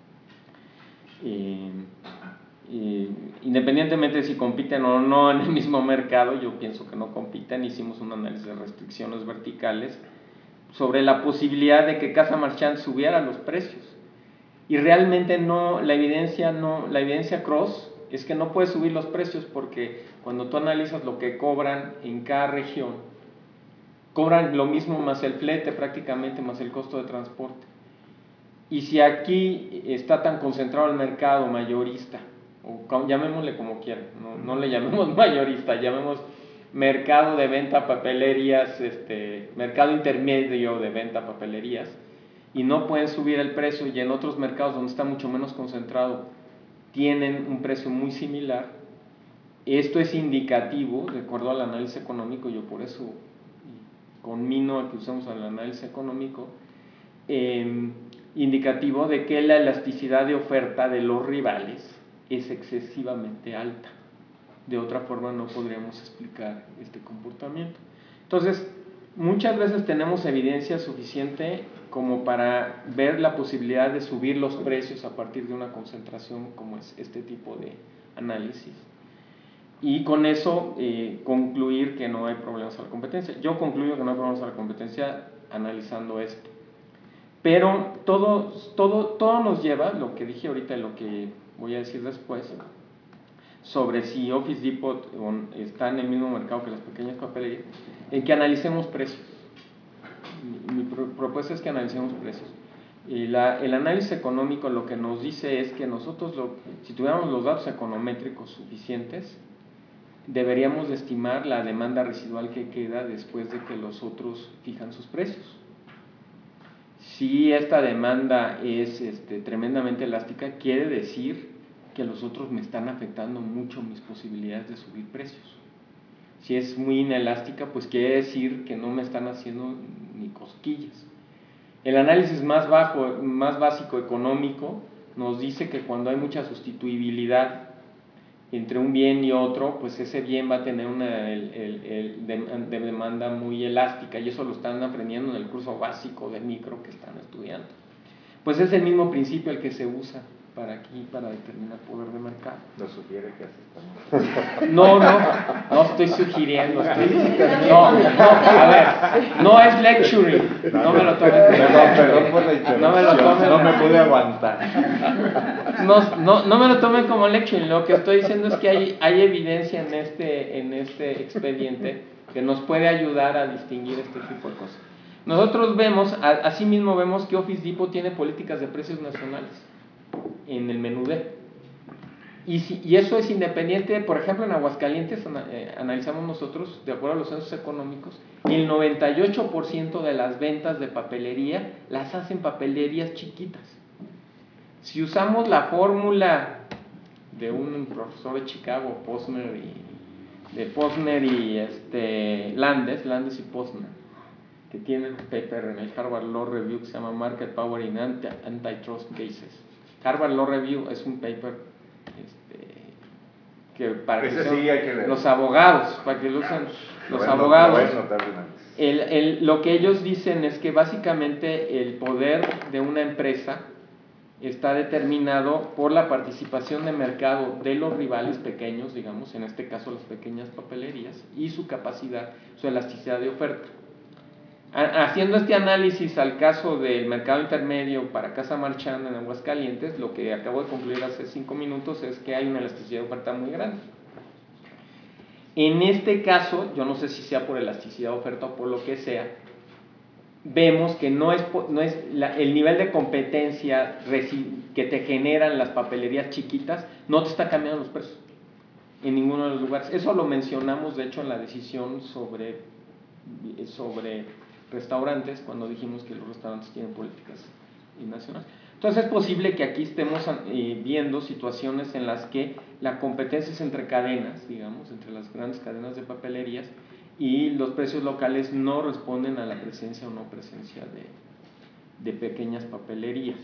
Speaker 6: Independientemente de si compiten o no en el mismo mercado, yo pienso que no compiten. Hicimos un análisis de restricciones verticales sobre la posibilidad de que casa marchante subiera los precios, y realmente no, la evidencia cross es que no puede subir los precios, porque cuando tú analizas lo que cobran en cada región, cobran lo mismo más el flete prácticamente, más el costo de transporte. Y si aquí está tan concentrado el mercado mayorista, o llamémosle como quieran, no le llamemos mayorista, llamemos mercado de venta a papelerías, mercado intermedio de venta a papelerías, y no pueden subir el precio, y en otros mercados donde está mucho menos concentrado tienen un precio muy similar, esto es indicativo, de acuerdo al análisis económico, yo por eso conmino a que usemos el análisis económico, indicativo de que la elasticidad de oferta de los rivales es excesivamente alta. De otra forma no podríamos explicar este comportamiento. Entonces, muchas veces tenemos evidencia suficiente como para ver la posibilidad de subir los precios a partir de una concentración como es este tipo de análisis. Y con eso concluir que no hay problemas a la competencia. Yo concluyo que no hay problemas a la competencia analizando esto. Pero todo nos lleva, lo que dije ahorita y lo que voy a decir después, sobre si Office Depot está en el mismo mercado que las pequeñas papelerías, en que analicemos precios. Mi propuesta es que analicemos precios. El análisis económico lo que nos dice es que nosotros, si tuviéramos los datos econométricos suficientes, deberíamos de estimar la demanda residual que queda después de que los otros fijan sus precios. Si esta demanda es tremendamente elástica, quiere decir que los otros me están afectando mucho mis posibilidades de subir precios. Si es muy inelástica, pues quiere decir que no me están haciendo ni cosquillas. El análisis más básico económico nos dice que cuando hay mucha sustituibilidad entre un bien y otro, pues ese bien va a tener una demanda muy elástica, y eso lo están aprendiendo en el curso básico de micro que están estudiando. Pues es el mismo principio el que se usa para determinar poder de mercado.
Speaker 3: ¿Lo sugiere que así estamos?
Speaker 6: No estoy sugiriendo. A ver, no es lecturing. No me lo tomen.
Speaker 3: Perdón por la interrupción, no me pude aguantar.
Speaker 6: No me lo tomen como lecturing. Lo que estoy diciendo es que hay evidencia en este expediente que nos puede ayudar a distinguir este tipo de cosas. Nosotros asimismo vemos que Office Depot tiene políticas de precios nacionales en el menú D. Y eso es independiente. Por ejemplo, en Aguascalientes analizamos nosotros, de acuerdo a los censos económicos, el 98% de las ventas de papelería las hacen papelerías chiquitas. Si usamos la fórmula de un profesor de Chicago, Posner y Landes y Posner, que tienen un paper en el Harvard Law Review que se llama Market Power in Antitrust Cases. Harvard Law Review es un paper que para que los abogados, para que lo usen los abogados. Lo que ellos dicen es que básicamente el poder de una empresa está determinado por la participación de mercado de los rivales pequeños, digamos, en este caso las pequeñas papelerías, y su capacidad, su elasticidad de oferta. Haciendo este análisis al caso del mercado intermedio para Casa Marchand en Aguascalientes, lo que acabo de concluir hace 5 minutos es que hay una elasticidad de oferta muy grande. En este caso, yo no sé si sea por elasticidad de oferta o por lo que sea, vemos que no es el nivel de competencia que te generan las papelerías chiquitas, no te está cambiando los precios en ninguno de los lugares. Eso lo mencionamos de hecho en la decisión sobre restaurantes, cuando dijimos que los restaurantes tienen políticas nacionales. Entonces es posible que aquí estemos viendo situaciones en las que la competencia es entre cadenas, digamos, entre las grandes cadenas de papelerías, y los precios locales no responden a la presencia o no presencia de pequeñas papelerías.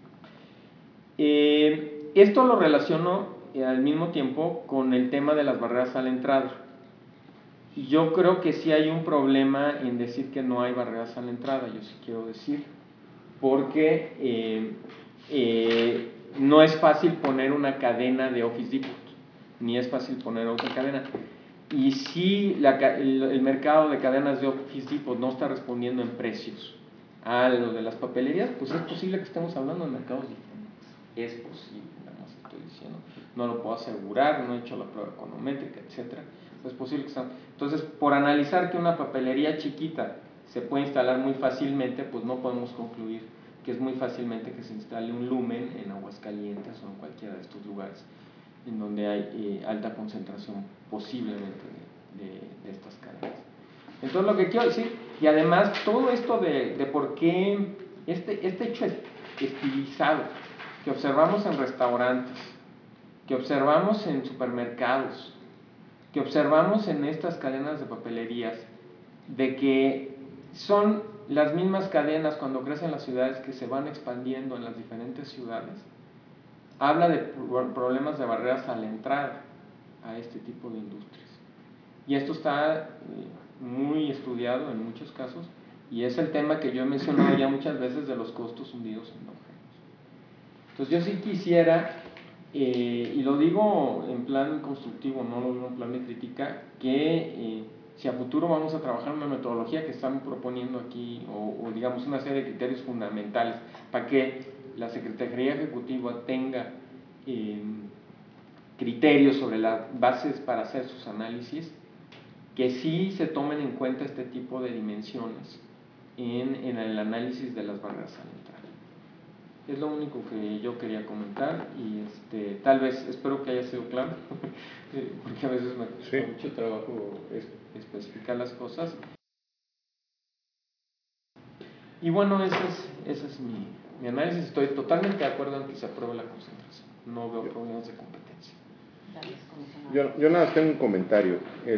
Speaker 6: Esto lo relaciono al mismo tiempo con el tema de las barreras a la entrada. Yo creo que sí hay un problema en decir que no hay barreras a la entrada, yo sí quiero decir, porque no es fácil poner una cadena de Office Depot, ni es fácil poner otra cadena. Y si el mercado de cadenas de Office Depot no está respondiendo en precios a lo de las papelerías, pues es posible que estemos hablando de mercados diferentes. Es posible, nada más estoy diciendo. No lo puedo asegurar, no he hecho la prueba econométrica, etc. Es posible que estén. Entonces, por analizar que una papelería chiquita se puede instalar muy fácilmente, pues no podemos concluir que es muy fácilmente que se instale un Lumen en Aguascalientes o en cualquiera de estos lugares en donde hay alta concentración posiblemente de estas cadenas. Entonces lo que quiero decir, y además todo esto de por qué este hecho estilizado que observamos en restaurantes, que observamos en supermercados, que observamos en estas cadenas de papelerías, de que son las mismas cadenas cuando crecen las ciudades que se van expandiendo en las diferentes ciudades, habla de problemas de barreras a la entrada a este tipo de industrias. Y esto está muy estudiado en muchos casos, y es el tema que yo he mencionado ya muchas veces de los costos hundidos endógenos. Entonces yo sí quisiera, y lo digo en plan constructivo, no lo digo en plan de crítica, que si a futuro vamos a trabajar una metodología que están proponiendo aquí, o digamos una serie de criterios fundamentales para que la Secretaría Ejecutiva tenga criterios sobre las bases para hacer sus análisis, que sí se tomen en cuenta este tipo de dimensiones en el análisis de las barreras a la entrada. Es lo único que yo quería comentar, y tal vez, espero que haya sido claro, porque a veces me cuesta mucho trabajo especificar las cosas. Y bueno, ese es mi análisis. Estoy totalmente de acuerdo en que se apruebe la concentración. No veo problemas de competencia.
Speaker 5: Yo nada, tengo un comentario.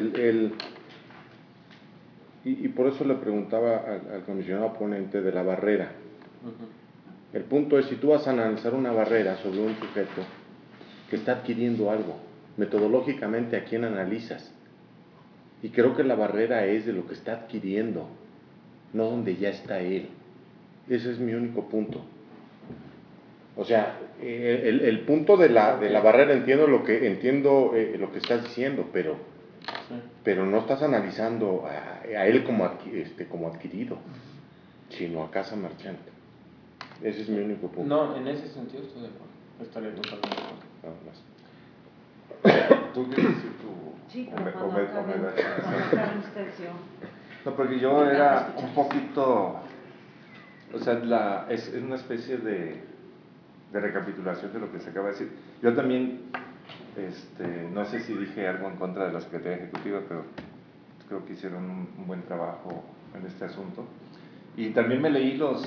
Speaker 5: Y por eso le preguntaba al comisionado ponente de la barrera. El punto es, si tú vas a analizar una barrera sobre un sujeto que está adquiriendo algo, metodológicamente, ¿a quién analizas? Y creo que la barrera es de lo que está adquiriendo, no donde ya está él. Ese es mi único punto. O sea, el punto de la barrera, entiendo lo que estás diciendo, pero no estás analizando a él como adquirido, sino a casa marchante. Ese es mi único punto.
Speaker 6: No, en ese sentido estoy de acuerdo. Estaré totalmente de acuerdo.
Speaker 3: Nada más. ¿Tú quieres decir tu...?
Speaker 1: Sí, pero cuando acaben ustedes, yo...
Speaker 3: No, porque yo era un poquito... O sea, es una especie de recapitulación de lo que se acaba de decir. Yo también, no sé si dije algo en contra de la Secretaría Ejecutiva, pero creo que hicieron un buen trabajo en este asunto. Y también me leí ¿cómo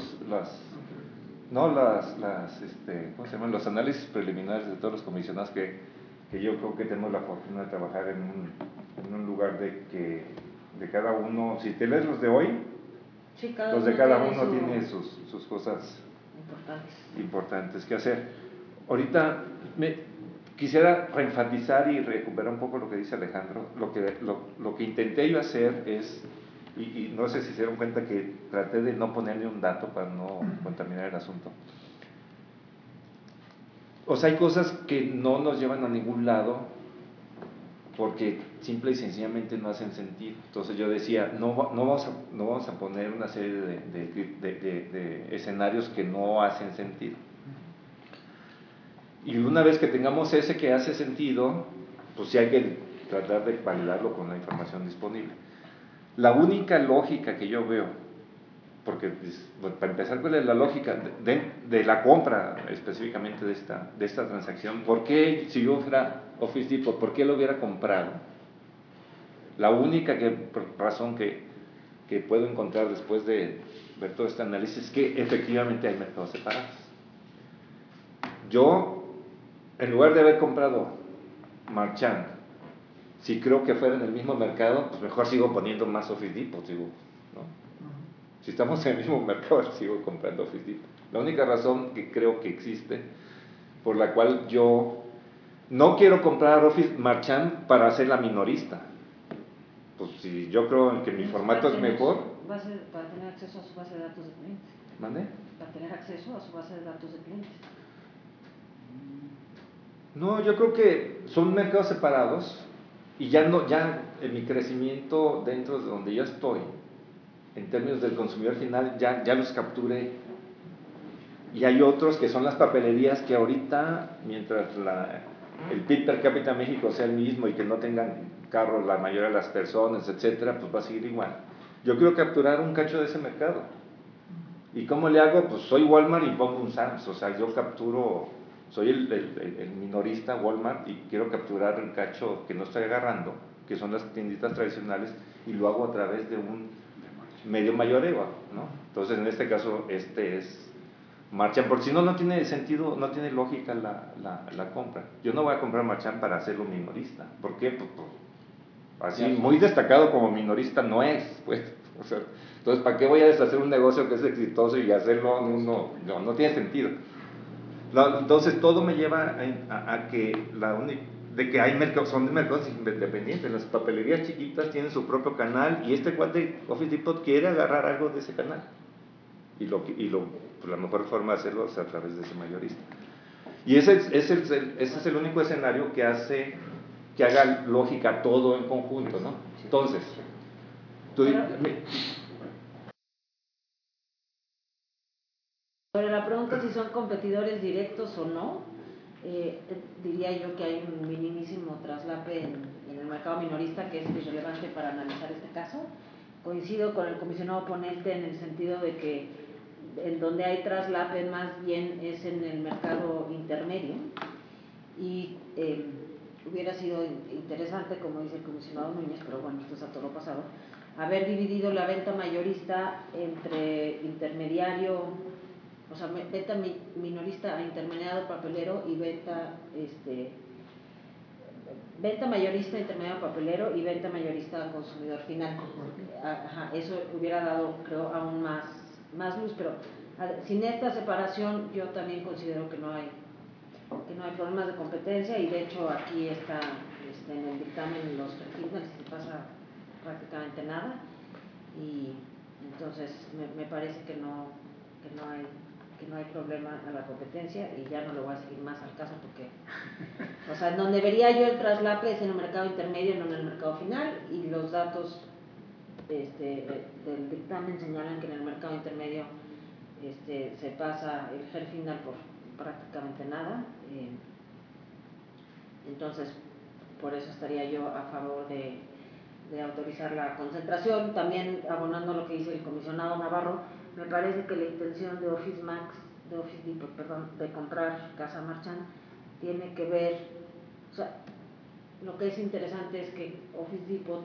Speaker 3: se llaman? Los análisis preliminares de todos los comisionados que yo creo que tenemos la fortuna de trabajar en un lugar de cada uno. Si te lees los de hoy,
Speaker 1: sí,
Speaker 3: los de cada uno tiene sus cosas importantes que hacer. Ahorita quisiera reenfatizar y recuperar un poco lo que dice Alejandro. Lo que intenté yo hacer es, y no sé si se dieron cuenta que traté de no ponerle un dato para no contaminar el asunto. O sea, hay cosas que no nos llevan a ningún lado porque simple y sencillamente no hacen sentido. Entonces yo decía, no vamos a poner una serie de escenarios que no hacen sentido. Y una vez que tengamos ese que hace sentido, pues sí hay que tratar de validarlo con la información disponible. La única lógica que yo veo, porque para empezar, ¿cuál es la lógica de la compra específicamente de esta transacción? ¿Por qué, si yo fuera Office Depot, por qué lo hubiera comprado? La única razón que puedo encontrar después de ver todo este análisis es que efectivamente hay mercados separados. Yo, en lugar de haber comprado Marchand, si creo que fuera en el mismo mercado, pues mejor sigo poniendo más Office Depot, ¿no? Si estamos en el mismo mercado, sigo comprando Office Depot. La única razón que creo que existe, por la cual yo no quiero comprar Office Marchand para ser la minorista. Pues si yo creo que mi formato es mejor.
Speaker 1: Para tener acceso a su base de datos de clientes.
Speaker 3: ¿Mande?
Speaker 1: Para tener acceso a su base de datos de clientes.
Speaker 3: No, yo creo que son mercados separados y ya en mi crecimiento dentro de donde yo estoy, en términos del consumidor final, ya los capturé. Y hay otros que son las papelerías que ahorita, mientras el PIB per cápita en México sea el mismo y que no tengan carros la mayoría de las personas, etcétera, pues va a seguir igual. Yo quiero capturar un cacho de ese mercado. ¿Y cómo le hago? Pues soy Walmart y pongo un Sam's, o sea, yo capturo, soy el minorista Walmart y quiero capturar el cacho que no estoy agarrando, que son las tienditas tradicionales, y lo hago a través de un medio mayoreo, ¿no? Entonces, en este caso, este es Marchand, porque si no, no tiene sentido, no tiene lógica la compra. Yo no voy a comprar Marchand para hacerlo minorista. ¿Por qué? Pues, así, muy destacado como minorista no es, pues. O sea, entonces, ¿para qué voy a deshacer un negocio que es exitoso y hacerlo? No tiene sentido. No, entonces, todo me lleva a que de que hay son mercados independientes. Las papelerías chiquitas tienen su propio canal y este cuate Office Depot quiere agarrar algo de ese canal. Pues la mejor forma de hacerlo es a través de ese mayorista. Y ese es el único escenario que hace que haga lógica todo en conjunto, ¿no? Entonces,
Speaker 1: sobre la pregunta si son competidores directos o no, diría yo que hay un minimísimo traslape en el mercado minorista que es irrelevante para analizar este caso. Coincido con el comisionado ponente en el sentido de que en donde hay traslape más bien es en el mercado intermedio y hubiera sido interesante, como dice el comisionado Núñez, pero bueno, esto es a todo lo pasado, haber dividido la venta mayorista entre intermediario, o sea, venta minorista a intermediario papelero y venta mayorista, intermediario papelero y venta mayorista al consumidor final. Ajá, eso hubiera dado, creo, aún más luz, pero sin esta separación yo también considero que no hay problemas de competencia y de hecho aquí está en el dictamen los perfiles y pasa prácticamente nada y entonces me parece que no hay problema a la competencia y ya no le voy a seguir más al caso porque, o sea, donde vería yo el traslape es en el mercado intermedio, no en el mercado final y los datos del dictamen señalan que en el mercado intermedio se pasa el GER final por prácticamente nada, entonces por eso estaría yo a favor de autorizar la concentración. También abonando lo que dice el comisionado Navarro, me parece que la intención de Office Depot, de comprar Casa Marchand tiene que ver, o sea, lo que es interesante es que Office Depot,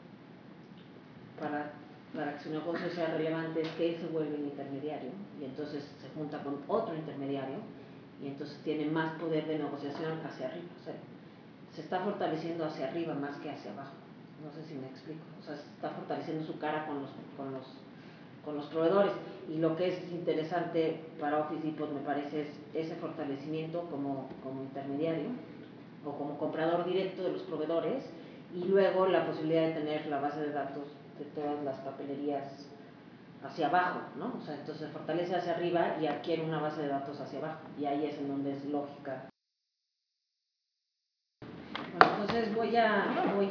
Speaker 1: para que su negocio sea relevante, es que él se vuelve un intermediario y entonces se junta con otro intermediario y entonces tiene más poder de negociación hacia arriba, o sea, se está fortaleciendo hacia arriba más que hacia abajo. No sé si me explico, o sea, está fortaleciendo su cara con los proveedores y lo que es interesante para Office Depot me parece es ese fortalecimiento como intermediario o como comprador directo de los proveedores y luego la posibilidad de tener la base de datos de todas las papelerías hacia abajo, ¿no? O sea, entonces fortalece hacia arriba y adquiere una base de datos hacia abajo y ahí es en donde es lógica. Bueno, entonces voy a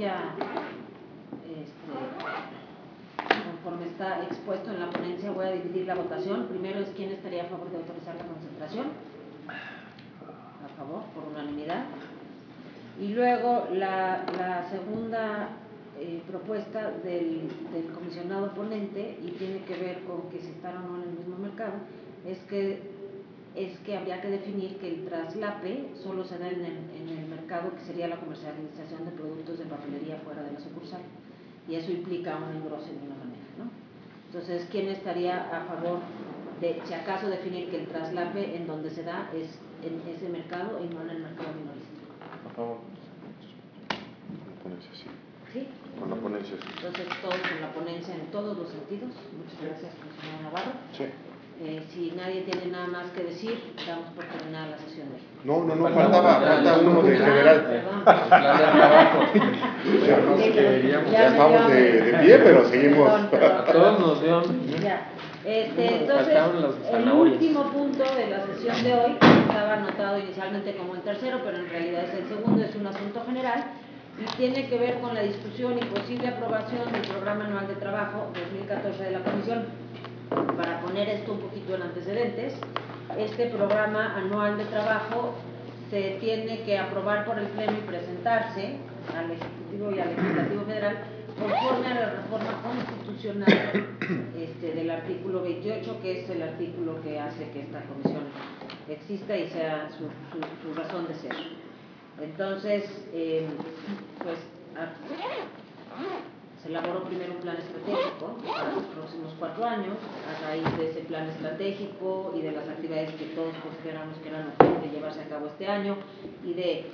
Speaker 1: conforme está expuesto en la ponencia, voy a dividir la votación. Primero es quién estaría a favor de autorizar la concentración. A favor, por unanimidad. Y luego la segunda propuesta del comisionado ponente, y tiene que ver con que si están o no en el mismo mercado, es que habría que definir que el traslape solo se da en el mercado que sería la comercialización de productos de papelería fuera de la sucursal. Y eso implica un engrose de una manera, ¿no? Entonces, ¿quién estaría a favor de, si acaso, definir que el traslape en donde se da es en ese mercado y no en el mercado minorista?
Speaker 5: A favor. Con la ponencia, sí.
Speaker 1: ¿Sí?
Speaker 5: Con la ponencia, sí.
Speaker 1: Entonces, todos con la ponencia en todos los sentidos. Muchas gracias, comisionado Navarro.
Speaker 5: Sí.
Speaker 1: Si nadie tiene nada más que decir, damos por terminada la sesión de hoy.
Speaker 5: No, falta uno de general.
Speaker 1: Perdón.
Speaker 5: Ya estamos de pie, pero seguimos.
Speaker 6: A todos nos dio.
Speaker 1: Ya. Entonces, el último punto de la sesión de hoy estaba anotado inicialmente como el tercero, pero en realidad es el segundo, es un asunto general y tiene que ver con la discusión y posible aprobación del Programa Anual de Trabajo 2014 de la Comisión. Para poner esto un poquito en antecedentes, este Programa Anual de Trabajo se tiene que aprobar por el Pleno y presentarse al Ejecutivo y al Legislativo Federal conforme a la reforma constitucional del artículo 28, que es el artículo que hace que esta comisión exista y sea su razón de ser. Entonces, pues se elaboró primero un plan estratégico para los próximos 4 años. A raíz de ese plan estratégico y de las actividades que todos consideramos que eran urgentes llevarse a cabo este año y de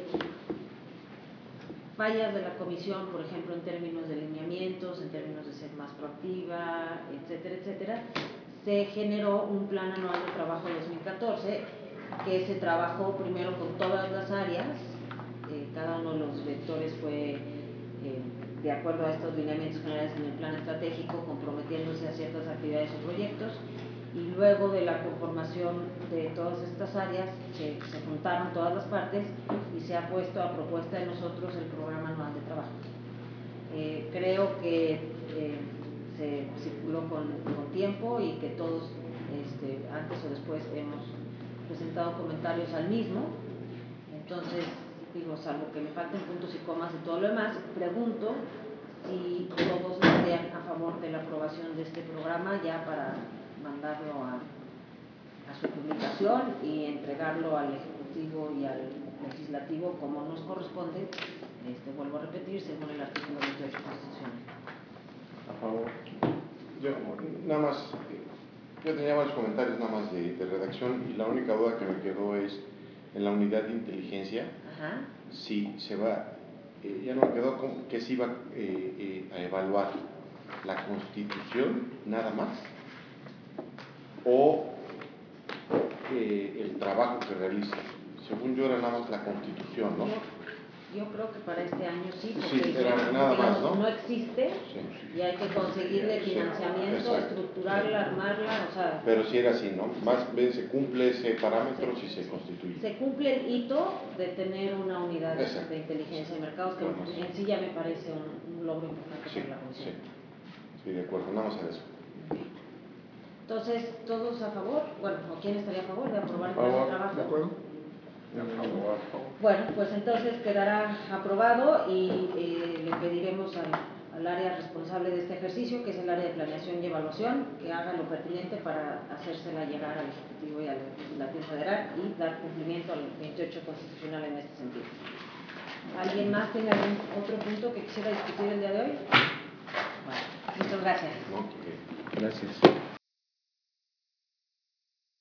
Speaker 1: fallas de la comisión, por ejemplo, en términos de lineamientos, en términos de ser más proactiva, etcétera, etcétera, se generó un plan anual de trabajo 2014 que se trabajó primero con todas las áreas. Cada uno de los vectores fue de acuerdo a estos lineamientos generales en el plan estratégico, comprometiéndose a ciertas actividades o proyectos, y luego de la conformación de todas estas áreas se juntaron todas las partes y se ha puesto a propuesta de nosotros el programa anual de trabajo. Creo que se circuló con tiempo y que todos antes o después hemos presentado comentarios al mismo. Entonces, digo, salvo que me falten puntos y comas y todo lo demás, pregunto si todos estarían a favor de la aprobación de este programa ya para mandarlo a su publicación y entregarlo al Ejecutivo y al Legislativo como nos corresponde, vuelvo a repetir, según el artículo 28 constitucional.
Speaker 5: A favor. Yo tenía varios comentarios nada más de redacción, y la única duda que me quedó es en la unidad de inteligencia.
Speaker 1: Ajá.
Speaker 5: Si se va, ya no me quedó como que se iba a evaluar la Constitución nada más, o el trabajo que realiza. Según yo era nada más la Constitución, ¿no?
Speaker 1: Yo creo que para este año sí,
Speaker 5: Sí,
Speaker 1: porque
Speaker 5: era nada más, ¿no?
Speaker 1: No existe,
Speaker 5: Sí.
Speaker 1: y hay que conseguirle financiamiento,
Speaker 5: Exacto.
Speaker 1: estructurarla, armarla, o sea...
Speaker 5: Pero si era así, ¿no? Más bien se cumple ese parámetro si se constituye.
Speaker 1: Se cumple el hito de tener una unidad
Speaker 5: Exacto.
Speaker 1: de inteligencia de mercados, que
Speaker 5: Bueno,
Speaker 1: en sí ya me parece un logro importante
Speaker 5: Sí,
Speaker 1: para la Comisión.
Speaker 5: sí, de acuerdo, nada más en eso.
Speaker 1: Entonces, ¿todos a favor? Bueno, ¿o quién estaría a favor de aprobar el plan de trabajo?
Speaker 7: ¿De acuerdo?
Speaker 1: Bueno, pues entonces quedará aprobado y le pediremos al área responsable de este ejercicio, que es el área de planeación y evaluación, que haga lo pertinente para hacérsela llegar al Ejecutivo y al Legislativo Federal y dar cumplimiento al 28 constitucional en este sentido. ¿Alguien más tiene algún otro punto que quisiera discutir el día de hoy? Bueno, muchas gracias.
Speaker 5: ¿No?
Speaker 3: Gracias.